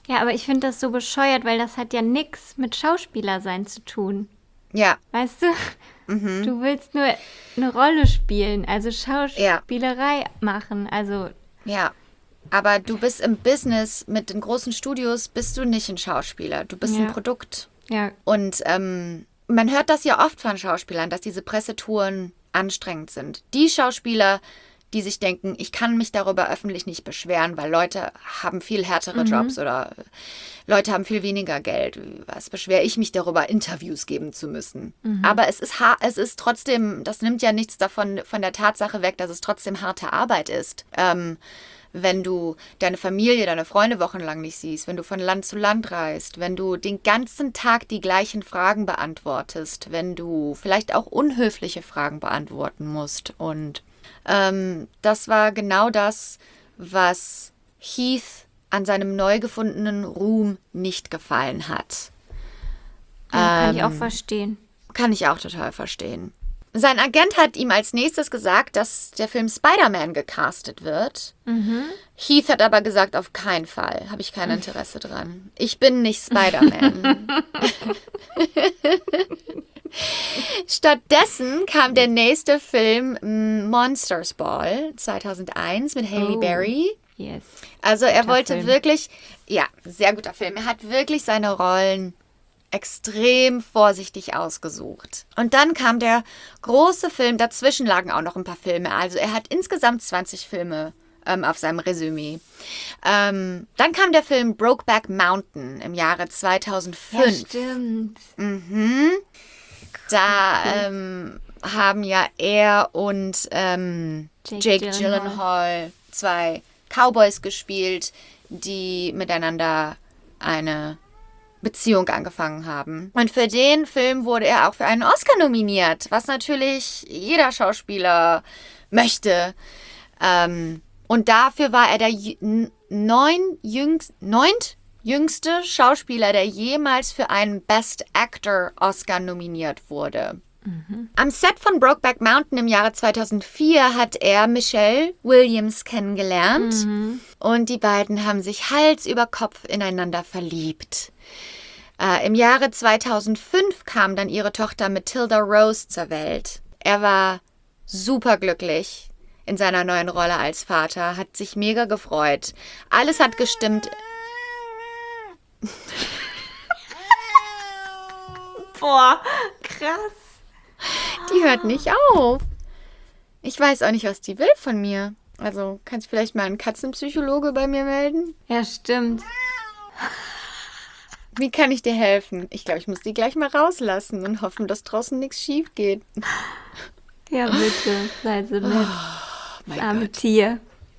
Ja, aber ich finde das so bescheuert, weil das hat ja nichts mit Schauspieler sein zu tun. Ja. Weißt du? Mhm. Du willst nur eine Rolle spielen, also Schauspielerei ja. machen. Also ja, aber du bist im Business mit den großen Studios, bist du nicht ein Schauspieler. Du bist ja. ein Produkt. Ja. Und ähm, man hört das ja oft von Schauspielern, dass diese Pressetouren anstrengend sind. Die Schauspieler, die sich denken, ich kann mich darüber öffentlich nicht beschweren, weil Leute haben viel härtere mhm. Jobs oder Leute haben viel weniger Geld. Was beschwere ich mich darüber, Interviews geben zu müssen? Mhm. Aber es ist, ha- es ist trotzdem, das nimmt ja nichts davon von der Tatsache weg, dass es trotzdem harte Arbeit ist. Ähm, wenn du deine Familie, deine Freunde wochenlang nicht siehst, wenn du von Land zu Land reist, wenn du den ganzen Tag die gleichen Fragen beantwortest, wenn du vielleicht auch unhöfliche Fragen beantworten musst. Und ähm, das war genau das, was Heath an seinem neu gefundenen Ruhm nicht gefallen hat. Ja, kann ähm, ich auch verstehen. Kann ich auch total verstehen. Sein Agent hat ihm als nächstes gesagt, dass der Film Spider-Man gecastet wird. Mhm. Heath hat aber gesagt, auf keinen Fall. Habe ich kein Interesse dran. Ich bin nicht Spider-Man. Stattdessen kam der nächste Film Monsters Ball zweitausendeins mit Halle Oh. Berry. Yes. Also er Guter wollte Film. wirklich, ja, sehr guter Film. Er hat wirklich seine Rollen extrem vorsichtig ausgesucht. Und dann kam der große Film, dazwischen lagen auch noch ein paar Filme. Also er hat insgesamt zwanzig Filme ähm, auf seinem Resümee. Ähm, dann kam der Film Brokeback Mountain im Jahre zweitausendfünf. Ja, stimmt. Mhm. Da ähm, haben ja er und ähm, Jake Jake Gyllenhaal. Gyllenhaal zwei Cowboys gespielt, die miteinander eine Beziehung angefangen haben. Und für den Film wurde er auch für einen Oscar nominiert, was natürlich jeder Schauspieler möchte. Ähm, und dafür war er der j- neun jüngst, neunt jüngste Schauspieler, der jemals für einen Best Actor Oscar nominiert wurde. Mhm. Am Set von Brokeback Mountain im Jahre zweitausendvier hat er Michelle Williams kennengelernt. Mhm. Und die beiden haben sich Hals über Kopf ineinander verliebt. Äh, Im Jahre zweitausendfünf kam dann ihre Tochter Matilda Rose zur Welt. Er war superglücklich in seiner neuen Rolle als Vater, hat sich mega gefreut. Alles hat gestimmt. Boah, krass. Die hört nicht auf. Ich weiß auch nicht, was die will von mir. Also, kannst du vielleicht mal einen Katzenpsychologe bei mir melden? Ja, stimmt. Wie kann ich dir helfen? Ich glaube, ich muss die gleich mal rauslassen und hoffen, dass draußen nichts schief geht. Ja, bitte. Sei so nett. Oh, das arme Tier.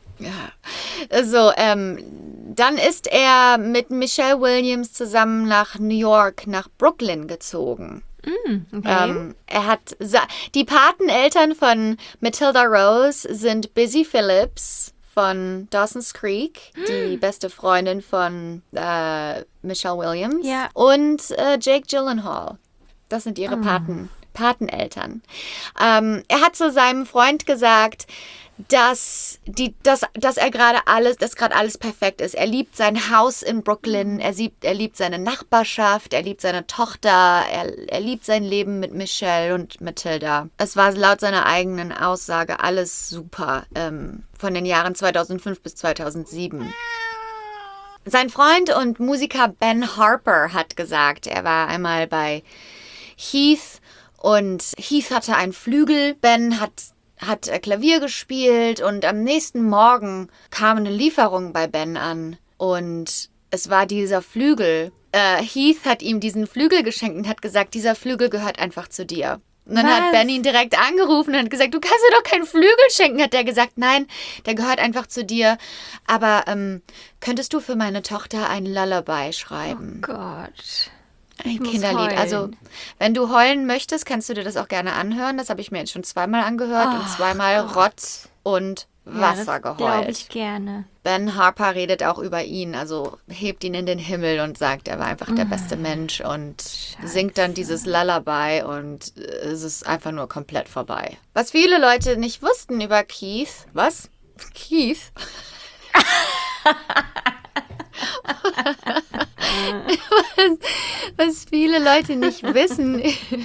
Ja. So, ähm, dann ist er mit Michelle Williams zusammen nach New York, nach Brooklyn gezogen. Mm, okay. Ähm, er hat sa- die Pateneltern von Matilda Rose sind Busy Phillips von Dawson's Creek, die beste Freundin von äh, Michelle Williams, Ja. und äh, Jake Gyllenhaal. Das sind ihre Oh. Paten, Pateneltern. Ähm, er hat zu seinem Freund gesagt, dass, die, dass, dass er gerade alles, dass gerade alles perfekt ist. Er liebt sein Haus in Brooklyn, er liebt, er liebt seine Nachbarschaft, er liebt seine Tochter, er, er liebt sein Leben mit Michelle und Matilda. Es war laut seiner eigenen Aussage alles super ähm, von den Jahren zweitausendfünf bis zweitausendsieben. Sein Freund und Musiker Ben Harper hat gesagt, er war einmal bei Heath und Heath hatte einen Flügel, Ben hat hat Klavier gespielt und am nächsten Morgen kam eine Lieferung bei Ben an und es war dieser Flügel. Äh, Heath hat ihm diesen Flügel geschenkt und hat gesagt, dieser Flügel gehört einfach zu dir. Und dann Was? hat Ben ihn direkt angerufen und hat gesagt, du kannst mir doch keinen Flügel schenken. Hat er gesagt, nein, der gehört einfach zu dir. Aber ähm, könntest du für meine Tochter ein Lullaby schreiben? Oh Gott. Ein muss Kinderlied. heulen. Also, wenn du heulen möchtest, kannst du dir das auch gerne anhören. Das habe ich mir jetzt schon zweimal angehört und Oh zweimal Gott. Rotz und Wasser ja, das glaube geheult. ich gerne. Ben Harper redet auch über ihn, also hebt ihn in den Himmel und sagt, er war einfach der beste Mensch und singt dann dieses Lullaby und äh, es ist einfach nur komplett vorbei. Was viele Leute nicht wussten über Keith, was? Keith? was, was viele Leute nicht wissen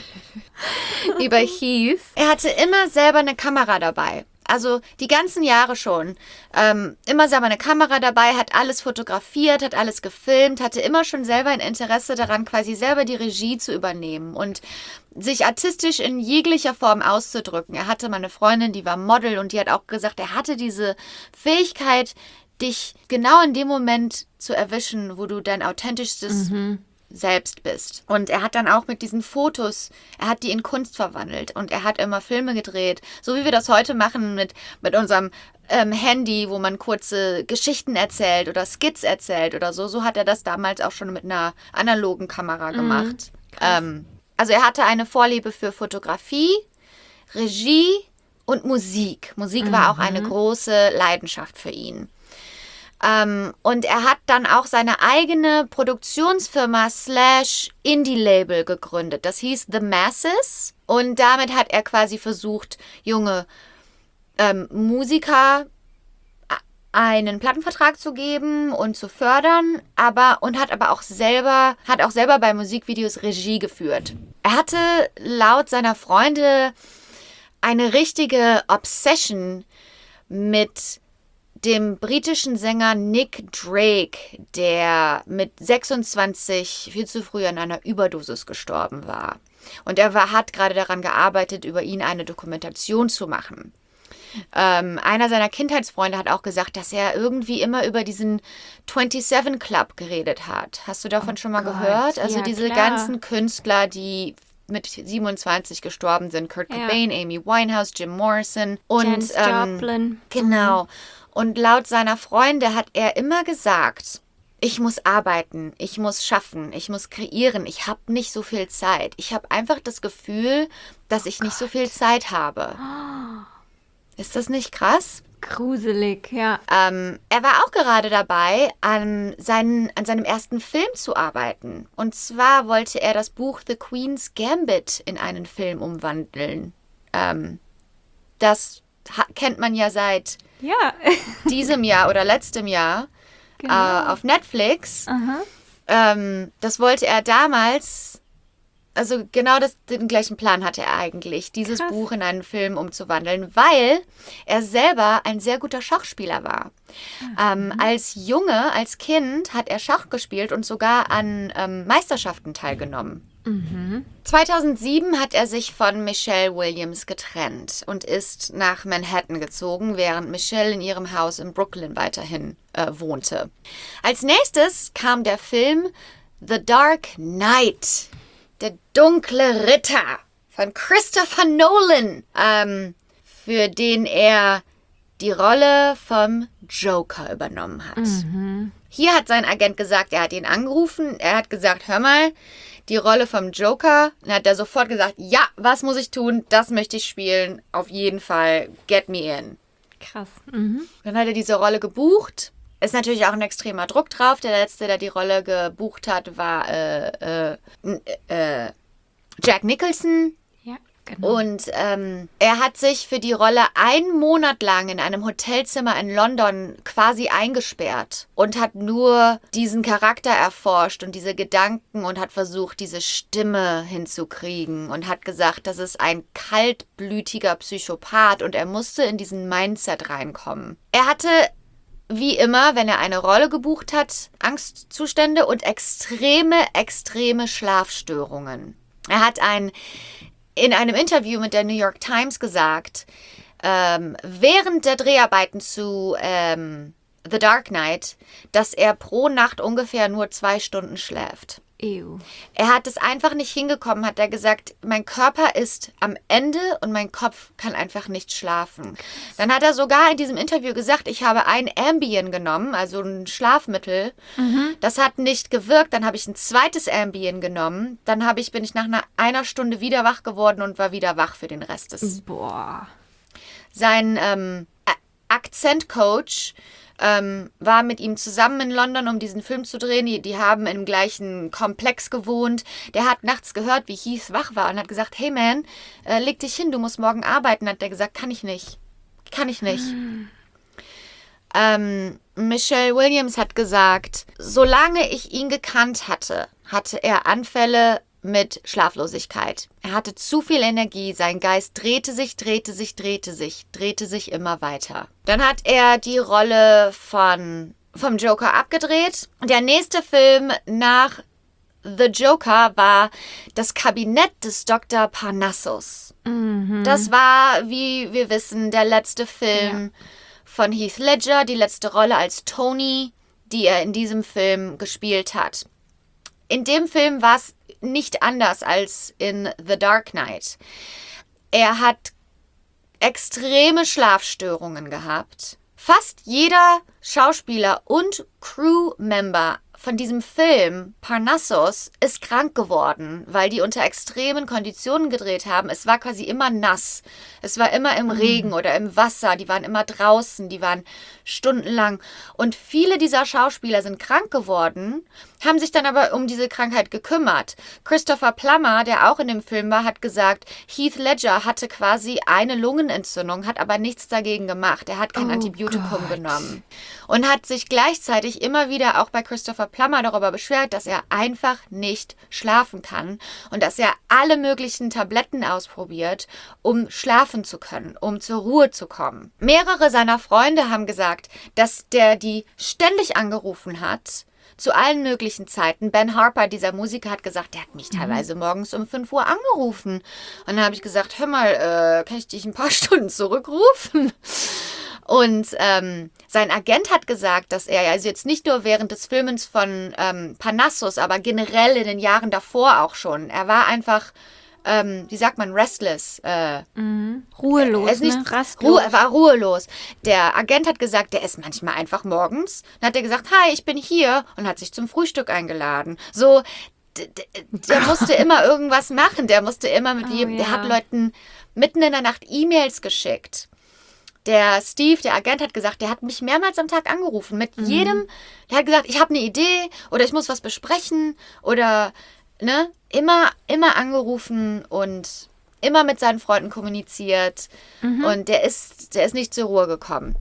über Heath. Er hatte immer selber eine Kamera dabei. Also die ganzen Jahre schon. Ähm, immer selber eine Kamera dabei, hat alles fotografiert, hat alles gefilmt, hatte immer schon selber ein Interesse daran, quasi selber die Regie zu übernehmen und sich artistisch in jeglicher Form auszudrücken. Er hatte mal eine Freundin, die war Model und die hat auch gesagt, er hatte diese Fähigkeit, dich genau in dem Moment zu erwischen, wo du dein authentischstes mhm. selbst bist. Und er hat dann auch mit diesen Fotos, er hat die in Kunst verwandelt und er hat immer Filme gedreht, so wie wir das heute machen mit, mit unserem ähm, Handy, wo man kurze Geschichten erzählt oder Skits erzählt oder so. So hat er das damals auch schon mit einer analogen Kamera gemacht. Mhm. Ähm, also er hatte eine Vorliebe für Fotografie, Regie und Musik. Musik mhm. war auch eine große Leidenschaft für ihn. Um, und er hat dann auch seine eigene Produktionsfirma slash Indie-Label gegründet. Das hieß The Masses. Und damit hat er quasi versucht, junge ähm, Musiker einen Plattenvertrag zu geben und zu fördern, aber und hat aber auch selber, hat auch selber bei Musikvideos Regie geführt. Er hatte laut seiner Freunde eine richtige Obsession mit dem britischen Sänger Nick Drake, der mit sechsundzwanzig viel zu früh an einer Überdosis gestorben war. Und er war, hat gerade daran gearbeitet, über ihn eine Dokumentation zu machen. Ähm, einer seiner Kindheitsfreunde hat auch gesagt, dass er irgendwie immer über diesen siebenundzwanzig Club geredet hat. Hast du davon oh schon mal Gott. gehört? Also ja, diese klar. ganzen Künstler, die mit siebenundzwanzig gestorben sind. Kurt Cobain, ja. Amy Winehouse, Jim Morrison und Janis ähm, Joplin. Genau. Und laut seiner Freunde hat er immer gesagt, ich muss arbeiten, ich muss schaffen, ich muss kreieren, ich habe nicht so viel Zeit. Ich habe einfach das Gefühl, dass ich oh nicht so viel Zeit habe. Oh. Ist das nicht krass? Gruselig, ja. Ähm, er war auch gerade dabei, an, seinen, an seinem ersten Film zu arbeiten. Und zwar wollte er das Buch The Queen's Gambit in einen Film umwandeln. Ähm, das ha- kennt man ja seit ja. diesem Jahr oder letztem Jahr genau. äh, auf Netflix. Ähm, das wollte er damals, also genau das, den gleichen Plan hatte er eigentlich, dieses Krass. Buch in einen Film umzuwandeln, weil er selber ein sehr guter Schachspieler war. Mhm. Ähm, als Junge, als Kind hat er Schach gespielt und sogar an ähm, Meisterschaften teilgenommen. Mhm. zweitausendsieben hat er sich von Michelle Williams getrennt und ist nach Manhattan gezogen, während Michelle in ihrem Haus in Brooklyn weiterhin äh, wohnte. Als nächstes kam der Film The Dark Knight, der dunkle Ritter von Christopher Nolan, ähm, für den er die Rolle vom Joker übernommen hat. Mhm. Hier hat sein Agent gesagt, er hat ihn angerufen, er hat gesagt, hör mal, die Rolle vom Joker. Dann hat er sofort gesagt, ja, was muss ich tun? Das möchte ich spielen. Auf jeden Fall, get me in. Krass. Mhm. Dann hat er diese Rolle gebucht. Ist natürlich auch ein extremer Druck drauf. Der letzte, der die Rolle gebucht hat, war äh, äh, äh, Jack Nicholson. Ja, genau. Und ähm, er hat sich für die Rolle einen Monat lang in einem Hotelzimmer in London quasi eingesperrt und hat nur diesen Charakter erforscht und diese Gedanken und hat versucht, diese Stimme hinzukriegen und hat gesagt, das ist ein kaltblütiger Psychopath und er musste in diesen Mindset reinkommen. Er hatte, wie immer, wenn er eine Rolle gebucht hat, Angstzustände und extreme, extreme Schlafstörungen. Er hat ein, in einem Interview mit der New York Times gesagt, ähm, während der Dreharbeiten zu ähm, The Dark Knight, dass er pro Nacht ungefähr nur zwei Stunden schläft. Ew. Er hat es einfach nicht hingekommen, hat er gesagt, mein Körper ist am Ende und mein Kopf kann einfach nicht schlafen. Dann hat er sogar in diesem Interview gesagt, ich habe ein Ambien genommen, also ein Schlafmittel. Mhm. Das hat nicht gewirkt. Dann habe ich ein zweites Ambien genommen. Dann habe ich, bin ich nach einer, einer Stunde wieder wach geworden und war wieder wach für den Rest des... Boah. Sein ähm, Akzentcoach Ähm, war mit ihm zusammen in London, um diesen Film zu drehen. Die, die haben im gleichen Komplex gewohnt. Der hat nachts gehört, wie Heath wach war und hat gesagt, hey man, äh, leg dich hin, du musst morgen arbeiten. Hat der gesagt, kann ich nicht. Kann ich nicht. Hm. Ähm, Michelle Williams hat gesagt, solange ich ihn gekannt hatte, hatte er Anfälle mit Schlaflosigkeit. Er hatte zu viel Energie, sein Geist drehte sich, drehte sich, drehte sich, drehte sich immer weiter. Dann hat er die Rolle von, vom Joker abgedreht. Der nächste Film nach The Joker war das Kabinett des Doktor Parnassus. Mhm. Das war, wie wir wissen, der letzte Film Ja. von Heath Ledger, die letzte Rolle als Tony, die er in diesem Film gespielt hat. In dem Film war es nicht anders als in The Dark Knight. Er hat extreme Schlafstörungen gehabt. Fast jeder Schauspieler und Crewmember von diesem Film Parnassus ist krank geworden, weil die unter extremen Konditionen gedreht haben. Es war quasi immer nass. Es war immer im Regen oder im Wasser. Die waren immer draußen. Die waren stundenlang. Und viele dieser Schauspieler sind krank geworden, haben sich dann aber um diese Krankheit gekümmert. Christopher Plummer, der auch in dem Film war, hat gesagt, Heath Ledger hatte quasi eine Lungenentzündung, hat aber nichts dagegen gemacht. Er hat kein Oh Antibiotikum Gott. genommen. Und hat sich gleichzeitig immer wieder auch bei Christopher Plummer darüber beschwert, dass er einfach nicht schlafen kann und dass er alle möglichen Tabletten ausprobiert, um schlafen zu können, um zur Ruhe zu kommen. Mehrere seiner Freunde haben gesagt, dass der die ständig angerufen hat, zu allen möglichen Zeiten. Ben Harper, dieser Musiker, hat gesagt, der hat mich teilweise morgens um fünf Uhr angerufen. Und dann habe ich gesagt, hör mal, äh, kann ich dich ein paar Stunden zurückrufen? Und ähm, sein Agent hat gesagt, dass er, also jetzt nicht nur während des Filmens von ähm, Parnassus, aber generell in den Jahren davor auch schon, er war einfach, ähm, wie sagt man, restless. Äh, Mhm. Ruhelos, er ist nicht ne? Rastlos. Ruhe, er war ruhelos. Der Agent hat gesagt, der ist manchmal einfach morgens. Dann hat er gesagt, hi, ich bin hier und hat sich zum Frühstück eingeladen. So, d- d- der musste immer irgendwas machen. Der musste immer mit Oh, jedem, der ja. hat Leuten mitten in der Nacht E-Mails geschickt. Der Steve, der Agent, hat gesagt, der hat mich mehrmals am Tag angerufen. Mit Mhm. jedem, der hat gesagt, ich habe eine Idee oder ich muss was besprechen oder, ne, immer, immer angerufen und immer mit seinen Freunden kommuniziert. Mhm. Und der ist, der ist nicht zur Ruhe gekommen.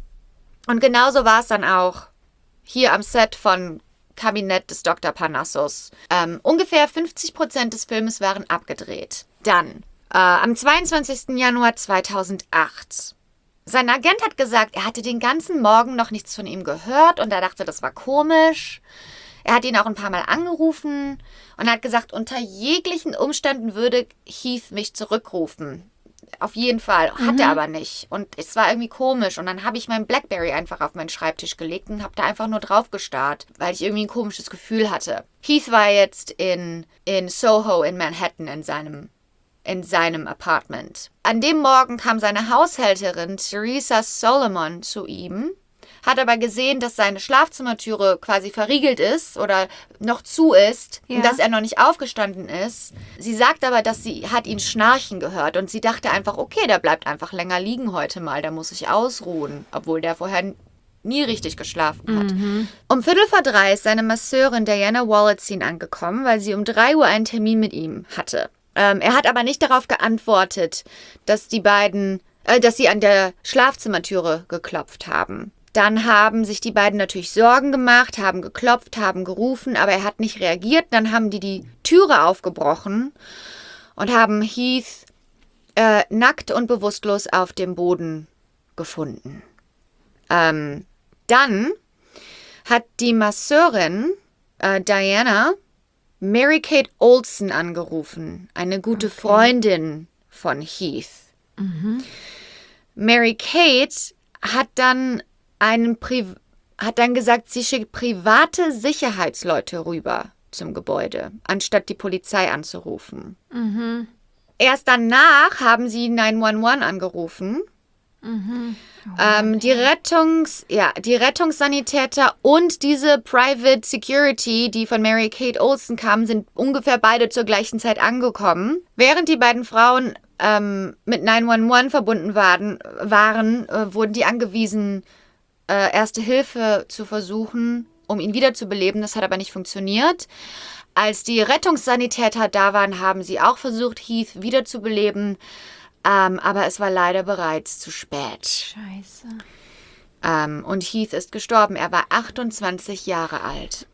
Und genauso war es dann auch hier am Set von Kabinett des Doktor Parnassus. Ähm, ungefähr fünfzig Prozent des Filmes waren abgedreht. Dann, äh, am zweiundzwanzigsten Januar zweitausendacht. Sein Agent hat gesagt, er hatte den ganzen Morgen noch nichts von ihm gehört und er dachte, das war komisch. Er hat ihn auch ein paar Mal angerufen und hat gesagt, unter jeglichen Umständen würde Heath mich zurückrufen. Auf jeden Fall. Hat er aber nicht. Und es war irgendwie komisch. Und dann habe ich mein Blackberry einfach auf meinen Schreibtisch gelegt und habe da einfach nur drauf gestarrt, weil ich irgendwie ein komisches Gefühl hatte. Heath war jetzt in, in Soho in Manhattan in seinem in seinem Apartment. An dem Morgen kam seine Haushälterin Teresa Solomon zu ihm, hat aber gesehen, dass seine Schlafzimmertüre quasi verriegelt ist oder noch zu ist Ja. und dass er noch nicht aufgestanden ist. Sie sagt aber, dass sie hat ihn schnarchen gehört und sie dachte einfach, okay, der bleibt einfach länger liegen heute mal, der muss sich ausruhen, obwohl der vorher nie richtig geschlafen hat. Um Viertel vor drei ist seine Masseurin Diana Wallacine angekommen, weil sie um drei Uhr einen Termin mit ihm hatte. Ähm, er hat aber nicht darauf geantwortet, dass die beiden, äh, dass sie an der Schlafzimmertüre geklopft haben. Dann haben sich die beiden natürlich Sorgen gemacht, haben geklopft, haben gerufen, aber er hat nicht reagiert. Dann haben die die Türe aufgebrochen und haben Heath äh, nackt und bewusstlos auf dem Boden gefunden. Ähm, dann hat die Masseurin äh, Diana Mary-Kate Olsen angerufen, eine gute Okay. Freundin von Heath. Mary-Kate hat dann einen Pri- hat dann gesagt, sie schickt private Sicherheitsleute rüber zum Gebäude, anstatt die Polizei anzurufen. Mhm. Erst danach haben sie neun eins eins angerufen. Mhm. Ähm, die Rettungs, ja, die Rettungssanitäter und diese Private Security, die von Mary-Kate Olsen kamen, sind ungefähr beide zur gleichen Zeit angekommen. Während die beiden Frauen ähm, mit neun eins eins verbunden waren, waren äh, wurden die angewiesen, äh, Erste Hilfe zu versuchen, um ihn wiederzubeleben. Das hat aber nicht funktioniert. Als die Rettungssanitäter da waren, haben sie auch versucht, Heath wiederzubeleben. Ähm, aber es war leider bereits zu spät. Scheiße. Ähm, und Heath ist gestorben. Er war achtundzwanzig Jahre alt.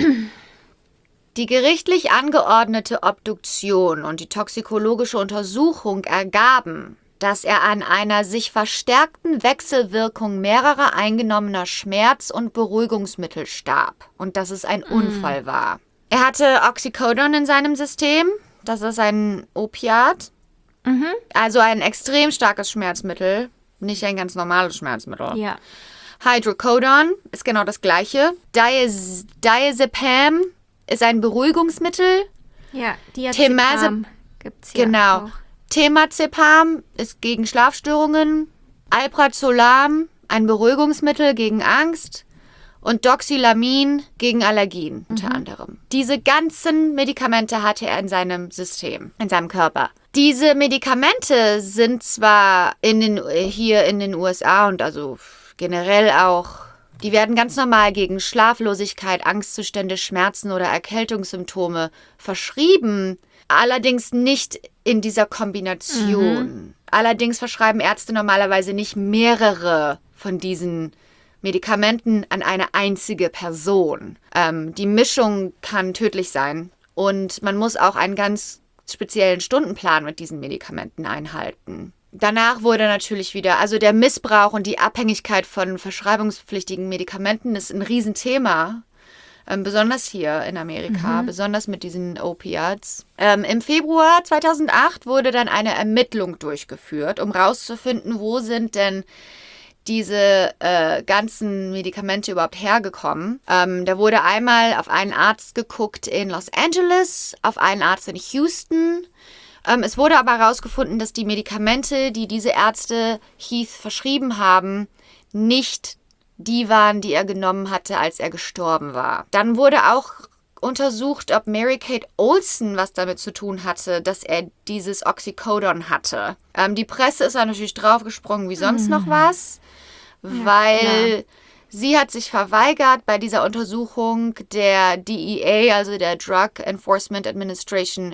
Die gerichtlich angeordnete Obduktion und die toxikologische Untersuchung ergaben, dass er an einer sich verstärkten Wechselwirkung mehrerer eingenommener Schmerz- und Beruhigungsmittel starb und dass es ein mm. Unfall war. Er hatte Oxycodon in seinem System, das ist ein Opiat, mhm. also ein extrem starkes Schmerzmittel, nicht ein ganz normales Schmerzmittel. Ja. Hydrocodon ist genau das gleiche. Diaz- Diazepam ist ein Beruhigungsmittel. Ja, Diazepam gibt's hier genau. auch. Temazepam ist gegen Schlafstörungen, Alprazolam, ein Beruhigungsmittel gegen Angst und Doxylamin gegen Allergien unter mhm. anderem. Diese ganzen Medikamente hatte er in seinem System, in seinem Körper. Diese Medikamente sind zwar in den, hier in den U S A und also generell auch, die werden ganz normal gegen Schlaflosigkeit, Angstzustände, Schmerzen oder Erkältungssymptome verschrieben, allerdings nicht in dieser Kombination. Mhm. Allerdings verschreiben Ärzte normalerweise nicht mehrere von diesen Medikamenten an eine einzige Person. Ähm, die Mischung kann tödlich sein und man muss auch einen ganz speziellen Stundenplan mit diesen Medikamenten einhalten. Danach wurde natürlich wieder, also der Missbrauch und die Abhängigkeit von verschreibungspflichtigen Medikamenten ist ein Riesenthema. Ähm, besonders hier in Amerika, mhm. besonders mit diesen Opiates. Ähm, Im Februar zweitausendacht wurde dann eine Ermittlung durchgeführt, um rauszufinden, wo sind denn diese äh, ganzen Medikamente überhaupt hergekommen. Ähm, da wurde einmal auf einen Arzt geguckt in Los Angeles, auf einen Arzt in Houston. Ähm, es wurde aber herausgefunden, dass die Medikamente, die diese Ärzte Heath verschrieben haben, nicht die waren, die er genommen hatte, als er gestorben war. Dann wurde auch untersucht, ob Mary-Kate Olsen was damit zu tun hatte, dass er dieses Oxycodon hatte. Ähm, die Presse ist da natürlich draufgesprungen wie sonst mhm. noch was, ja, weil klar. sie hat sich verweigert, bei dieser Untersuchung der D E A, also der Drug Enforcement Administration,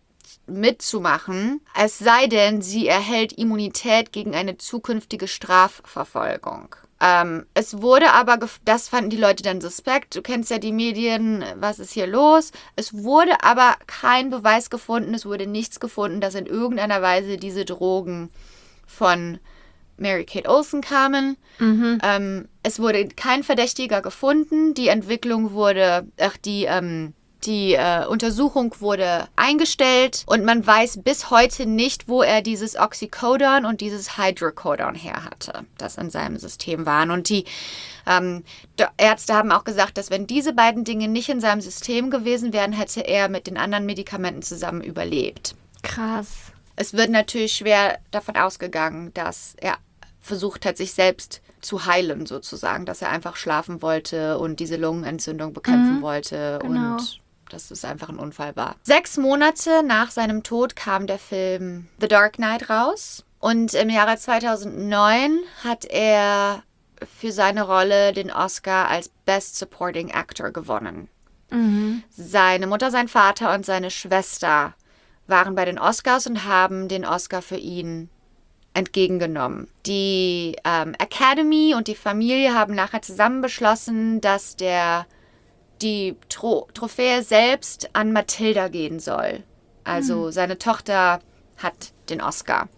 mitzumachen, es sei denn, sie erhält Immunität gegen eine zukünftige Strafverfolgung. Ähm, es wurde aber, gef- das fanden die Leute dann suspekt, du kennst ja die Medien, was ist hier los? Es wurde aber kein Beweis gefunden, es wurde nichts gefunden, dass in irgendeiner Weise diese Drogen von Mary-Kate Olsen kamen. Mhm. Ähm, es wurde kein Verdächtiger gefunden, die Entwicklung wurde, ach, die, ähm, Die äh, Untersuchung wurde eingestellt und man weiß bis heute nicht, wo er dieses Oxycodon und dieses Hydrocodon her hatte, das in seinem System waren. Und die ähm, Ärzte haben auch gesagt, dass wenn diese beiden Dinge nicht in seinem System gewesen wären, hätte er mit den anderen Medikamenten zusammen überlebt. Krass. Es wird natürlich schwer davon ausgegangen, dass er versucht hat, sich selbst zu heilen sozusagen, dass er einfach schlafen wollte und diese Lungenentzündung bekämpfen mhm, wollte genau. und dass es einfach ein Unfall war. Sechs Monate nach seinem Tod kam der Film The Dark Knight raus und im Jahre zweitausendneun hat er für seine Rolle den Oscar als Best Supporting Actor gewonnen. Mhm. Seine Mutter, sein Vater und seine Schwester waren bei den Oscars und haben den Oscar für ihn entgegengenommen. Die ähm, Academy und die Familie haben nachher zusammen beschlossen, dass der die Tro- Trophäe selbst an Matilda gehen soll. Also mhm. seine Tochter hat den Oscar.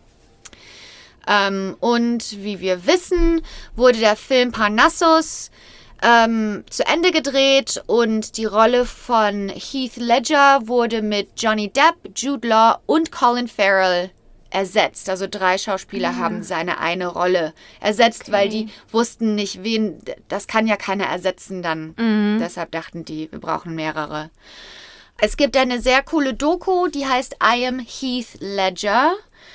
Ähm, und wie wir wissen, wurde der Film Parnassus ähm, zu Ende gedreht und die Rolle von Heath Ledger wurde mit Johnny Depp, Jude Law und Colin Farrell ersetzt. Also drei Schauspieler ja. haben seine eine Rolle ersetzt, okay. weil die wussten nicht, wen, das kann ja keiner ersetzen dann. Mhm. Deshalb dachten die, wir brauchen mehrere. Es gibt eine sehr coole Doku, die heißt I Am Heath Ledger,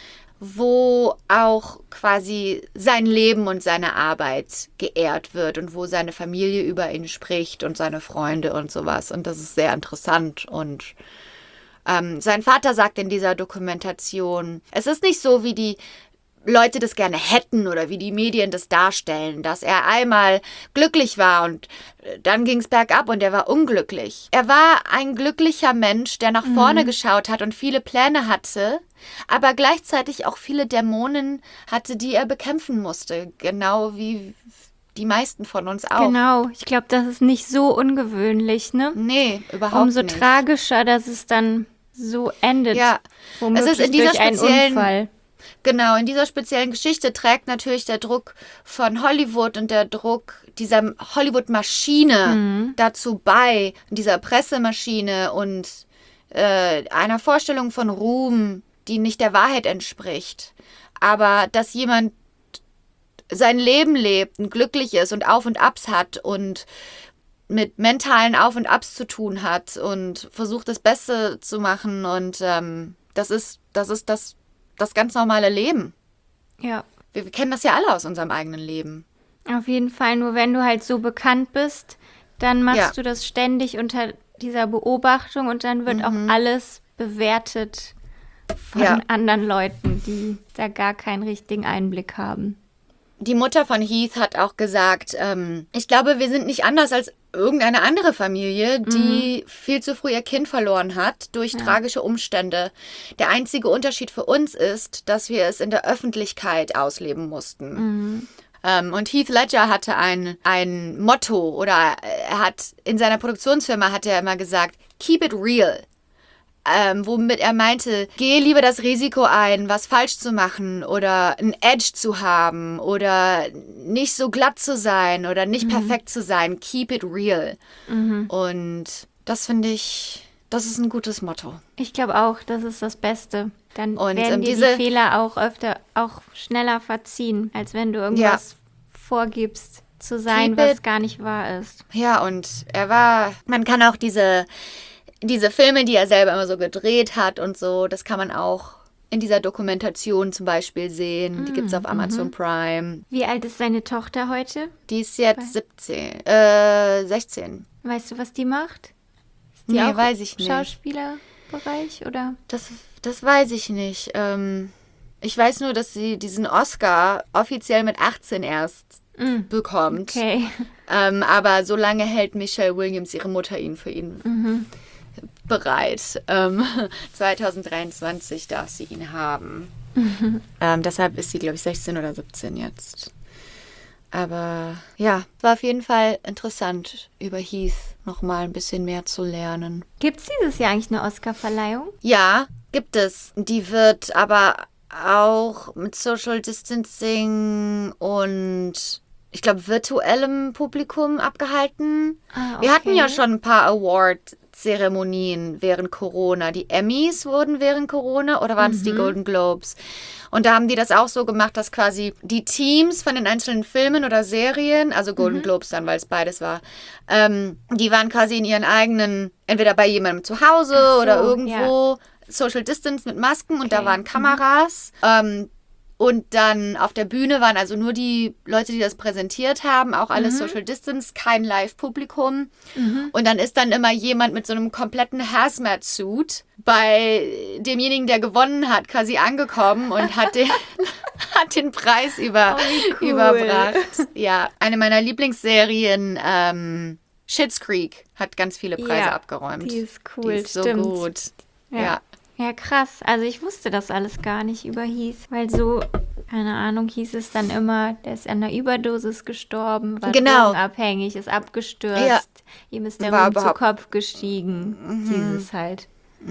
wo auch quasi sein Leben und seine Arbeit geehrt wird und wo seine Familie über ihn spricht und seine Freunde und sowas. Und das ist sehr interessant und Ähm, sein Vater sagt in dieser Dokumentation, es ist nicht so, wie die Leute das gerne hätten oder wie die Medien das darstellen, dass er einmal glücklich war und dann ging es bergab und er war unglücklich. Er war ein glücklicher Mensch, der nach vorne mhm. geschaut hat und viele Pläne hatte, aber gleichzeitig auch viele Dämonen hatte, die er bekämpfen musste. Genau wie die meisten von uns auch. Genau, ich glaube, das ist nicht so ungewöhnlich, ne? Nee, überhaupt Umso nicht. tragischer, dass es dann so endet. Ja, womöglich es ist in dieser durch einen speziellen- Unfall. Genau, in dieser speziellen Geschichte trägt natürlich der Druck von Hollywood und der Druck dieser Hollywood-Maschine dazu bei, dieser Pressemaschine und äh, einer Vorstellung von Ruhm, die nicht der Wahrheit entspricht. Aber dass jemand sein Leben lebt und glücklich ist und Auf und Abs hat und mit mentalen Auf und Abs zu tun hat und versucht, das Beste zu machen. Und ähm, das ist, das ist das, das ganz normale Leben. Ja, Wir, wir kennen das ja alle aus unserem eigenen Leben. auf jeden Fall. Nur wenn du halt so bekannt bist, dann machst Ja. du das ständig unter dieser Beobachtung und dann wird auch alles bewertet von Ja. anderen Leuten, die da gar keinen richtigen Einblick haben. Die Mutter von Heath hat auch gesagt, ähm, ich glaube, wir sind nicht anders als irgendeine andere Familie, die viel zu früh ihr Kind verloren hat durch tragische Umstände. Der einzige Unterschied für uns ist, dass wir es in der Öffentlichkeit ausleben mussten. Ähm, und Heath Ledger hatte ein, ein Motto, oder er hat in seiner Produktionsfirma hat er immer gesagt, keep it real. Ähm, womit er meinte, gehe lieber das Risiko ein, was falsch zu machen oder ein Edge zu haben oder nicht so glatt zu sein oder nicht perfekt zu sein. Keep it real. Und das finde ich, das ist ein gutes Motto. Ich glaube auch, das ist das Beste. Dann Und, werden ähm, dir diese- die Fehler auch öfter, auch schneller verziehen, als wenn du irgendwas vorgibst zu sein, Keep was it- gar nicht wahr ist. Ja, und er war, man kann auch diese, diese Filme, die er selber immer so gedreht hat und so, das kann man auch in dieser Dokumentation zum Beispiel sehen. Die gibt es auf Amazon Prime. Wie alt ist seine Tochter heute? Die ist jetzt siebzehn, äh, sechzehn. Weißt du, was die macht? Ist die Nee, auch weiß ich im nicht. Schauspielerbereich oder? Das, das weiß ich nicht. Ähm, ich weiß nur, dass sie diesen Oscar offiziell mit achtzehn erst bekommt. Okay. Ähm, aber so lange hält Michelle Williams, ihre Mutter, ihn für ihn bereit. Ähm, zwanzig dreiundzwanzig darf sie ihn haben. Ähm, deshalb ist sie, glaube ich, sechzehn oder siebzehn jetzt. Aber ja, war auf jeden Fall interessant, über Heath nochmal ein bisschen mehr zu lernen. Gibt es dieses Jahr eigentlich eine Oscarverleihung? Ja, gibt es. Die wird aber auch mit Social Distancing und ich glaube virtuellem Publikum abgehalten. Ah, Wir hatten okay. ja schon ein paar Award-Zeremonien während Corona. Die Emmys wurden während Corona oder waren es die Golden Globes? Und da haben die das auch so gemacht, dass quasi die Teams von den einzelnen Filmen oder Serien, also Golden Globes dann, weil es beides war, ähm, die waren quasi in ihren eigenen, entweder bei jemandem zu Hause Ach so, oder irgendwo, Social Distance mit Masken und da Okay. waren Kameras. Ähm, und dann auf der Bühne waren also nur die Leute, die das präsentiert haben, auch alles Social Distance, kein Live-Publikum. Und dann ist dann immer jemand mit so einem kompletten Hazmat-Suit bei demjenigen, der gewonnen hat, quasi angekommen und hat den, hat den Preis über, Oh, wie cool. überbracht. Ja, eine meiner Lieblingsserien, ähm, Schitt's Creek, hat ganz viele Preise Ja, abgeräumt. die ist cool, Die ist so stimmt. gut. Ja. Ja. Ja, krass. Also ich wusste das alles gar nicht über Heath, weil so, keine Ahnung, hieß es dann immer, der ist an einer Überdosis gestorben, war Genau. drogenabhängig, ist abgestürzt, Ja. ihm ist der War Ruhm zu überhaupt- Kopf gestiegen. Dieses halt.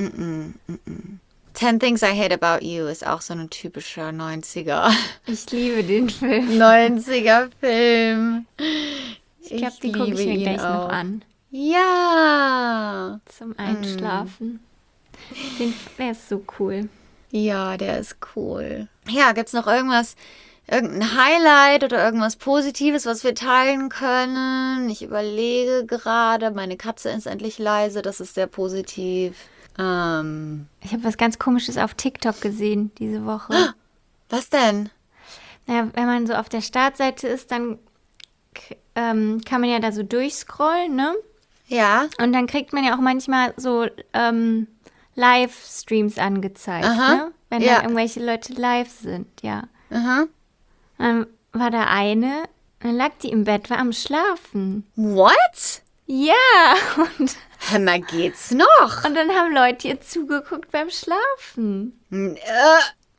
Ten Things I Hate About You ist auch so ein typischer neunziger. Ich liebe den Film. neunziger Film. Ich glaube, die gucke ich mir ihn gleich noch auch. an. Ja. Zum Einschlafen. Den, der ist so cool. Ja, der ist cool. Ja, gibt's noch irgendwas, irgendein Highlight oder irgendwas Positives, was wir teilen können? Ich überlege gerade. Meine Katze ist endlich leise, das ist sehr positiv. Ähm, Ich habe was ganz Komisches auf TikTok gesehen diese Woche. was denn? Naja, wenn man so auf der Startseite ist, dann k- ähm, kann man ja da so durchscrollen, ne? Ja. Und dann kriegt man ja auch manchmal so ähm, Livestreams angezeigt, Aha, ne? Wenn ja. da irgendwelche Leute live sind, ja. Aha. Dann war da eine, dann lag die im Bett, war am Schlafen. What? Ja, und, Hör mal, geht's noch? und dann haben Leute ihr zugeguckt beim Schlafen. Äh,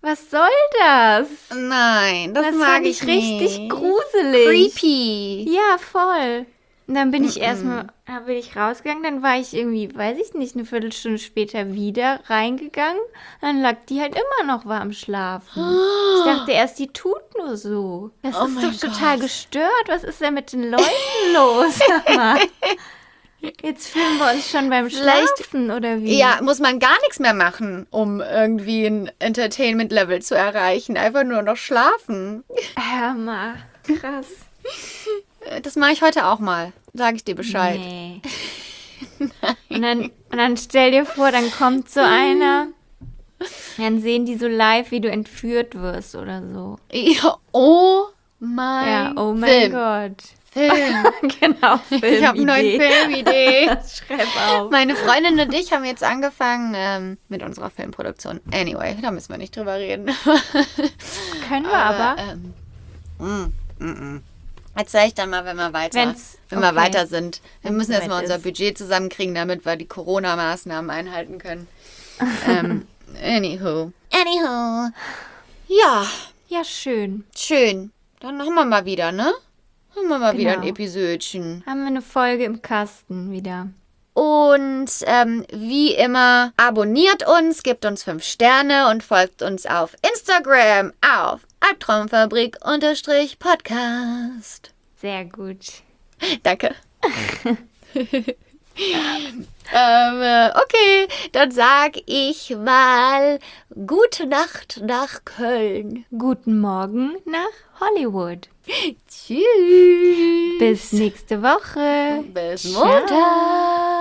Was soll das? Nein, das, Das mag fand ich ich richtig nicht. gruselig. Creepy. Ja, voll. Und dann bin ich erstmal, da bin ich rausgegangen, dann war ich irgendwie, weiß ich nicht, eine Viertelstunde später wieder reingegangen. Dann lag die halt immer noch warm schlafen. Ich dachte erst, die tut nur so. Das Oh ist mein doch total Gott. gestört. Was ist denn mit den Leuten los? Sag mal. Jetzt filmen wir uns schon beim Vielleicht- Schlafen, oder wie? Ja, muss man gar nichts mehr machen, um irgendwie ein Entertainment-Level zu erreichen. Einfach nur noch schlafen. Hör mal, krass. Das mache ich heute auch mal. Sag ich dir Bescheid. Nee. Und dann, und dann stell dir vor, dann kommt so einer, dann sehen die so live, wie du entführt wirst oder so. Ja, oh mein Ja, oh mein Film. Gott. Film. Genau, Filmidee. Ich habe eine neue Filmidee. Schreib auf. Meine Freundin und ich haben jetzt angefangen ähm, mit unserer Filmproduktion. Anyway, da müssen wir nicht drüber reden. Können wir aber. ähm, mm, mm, mm. Erzähl ich dann mal, wenn wir weiter, Wenn's- wenn wir okay. weiter sind. Wir Wenn's müssen soweit erstmal unser ist. Budget zusammenkriegen, damit wir die Corona-Maßnahmen einhalten können. ähm, anywho. Anywho. Ja, Ja, schön. schön. Dann haben wir mal wieder, ne? Haben wir mal wieder ein Genau. Episödchen. Haben wir eine Folge im Kasten wieder. Und ähm, wie immer, abonniert uns, gebt uns fünf Sterne und folgt uns auf Instagram auf Albtraumfabrik-Podcast. Sehr gut. Danke. ähm, äh, okay, dann sag ich mal gute Nacht nach Köln. Guten Morgen nach Hollywood. Tschüss. Bis nächste Woche. Bis Ciao. Montag.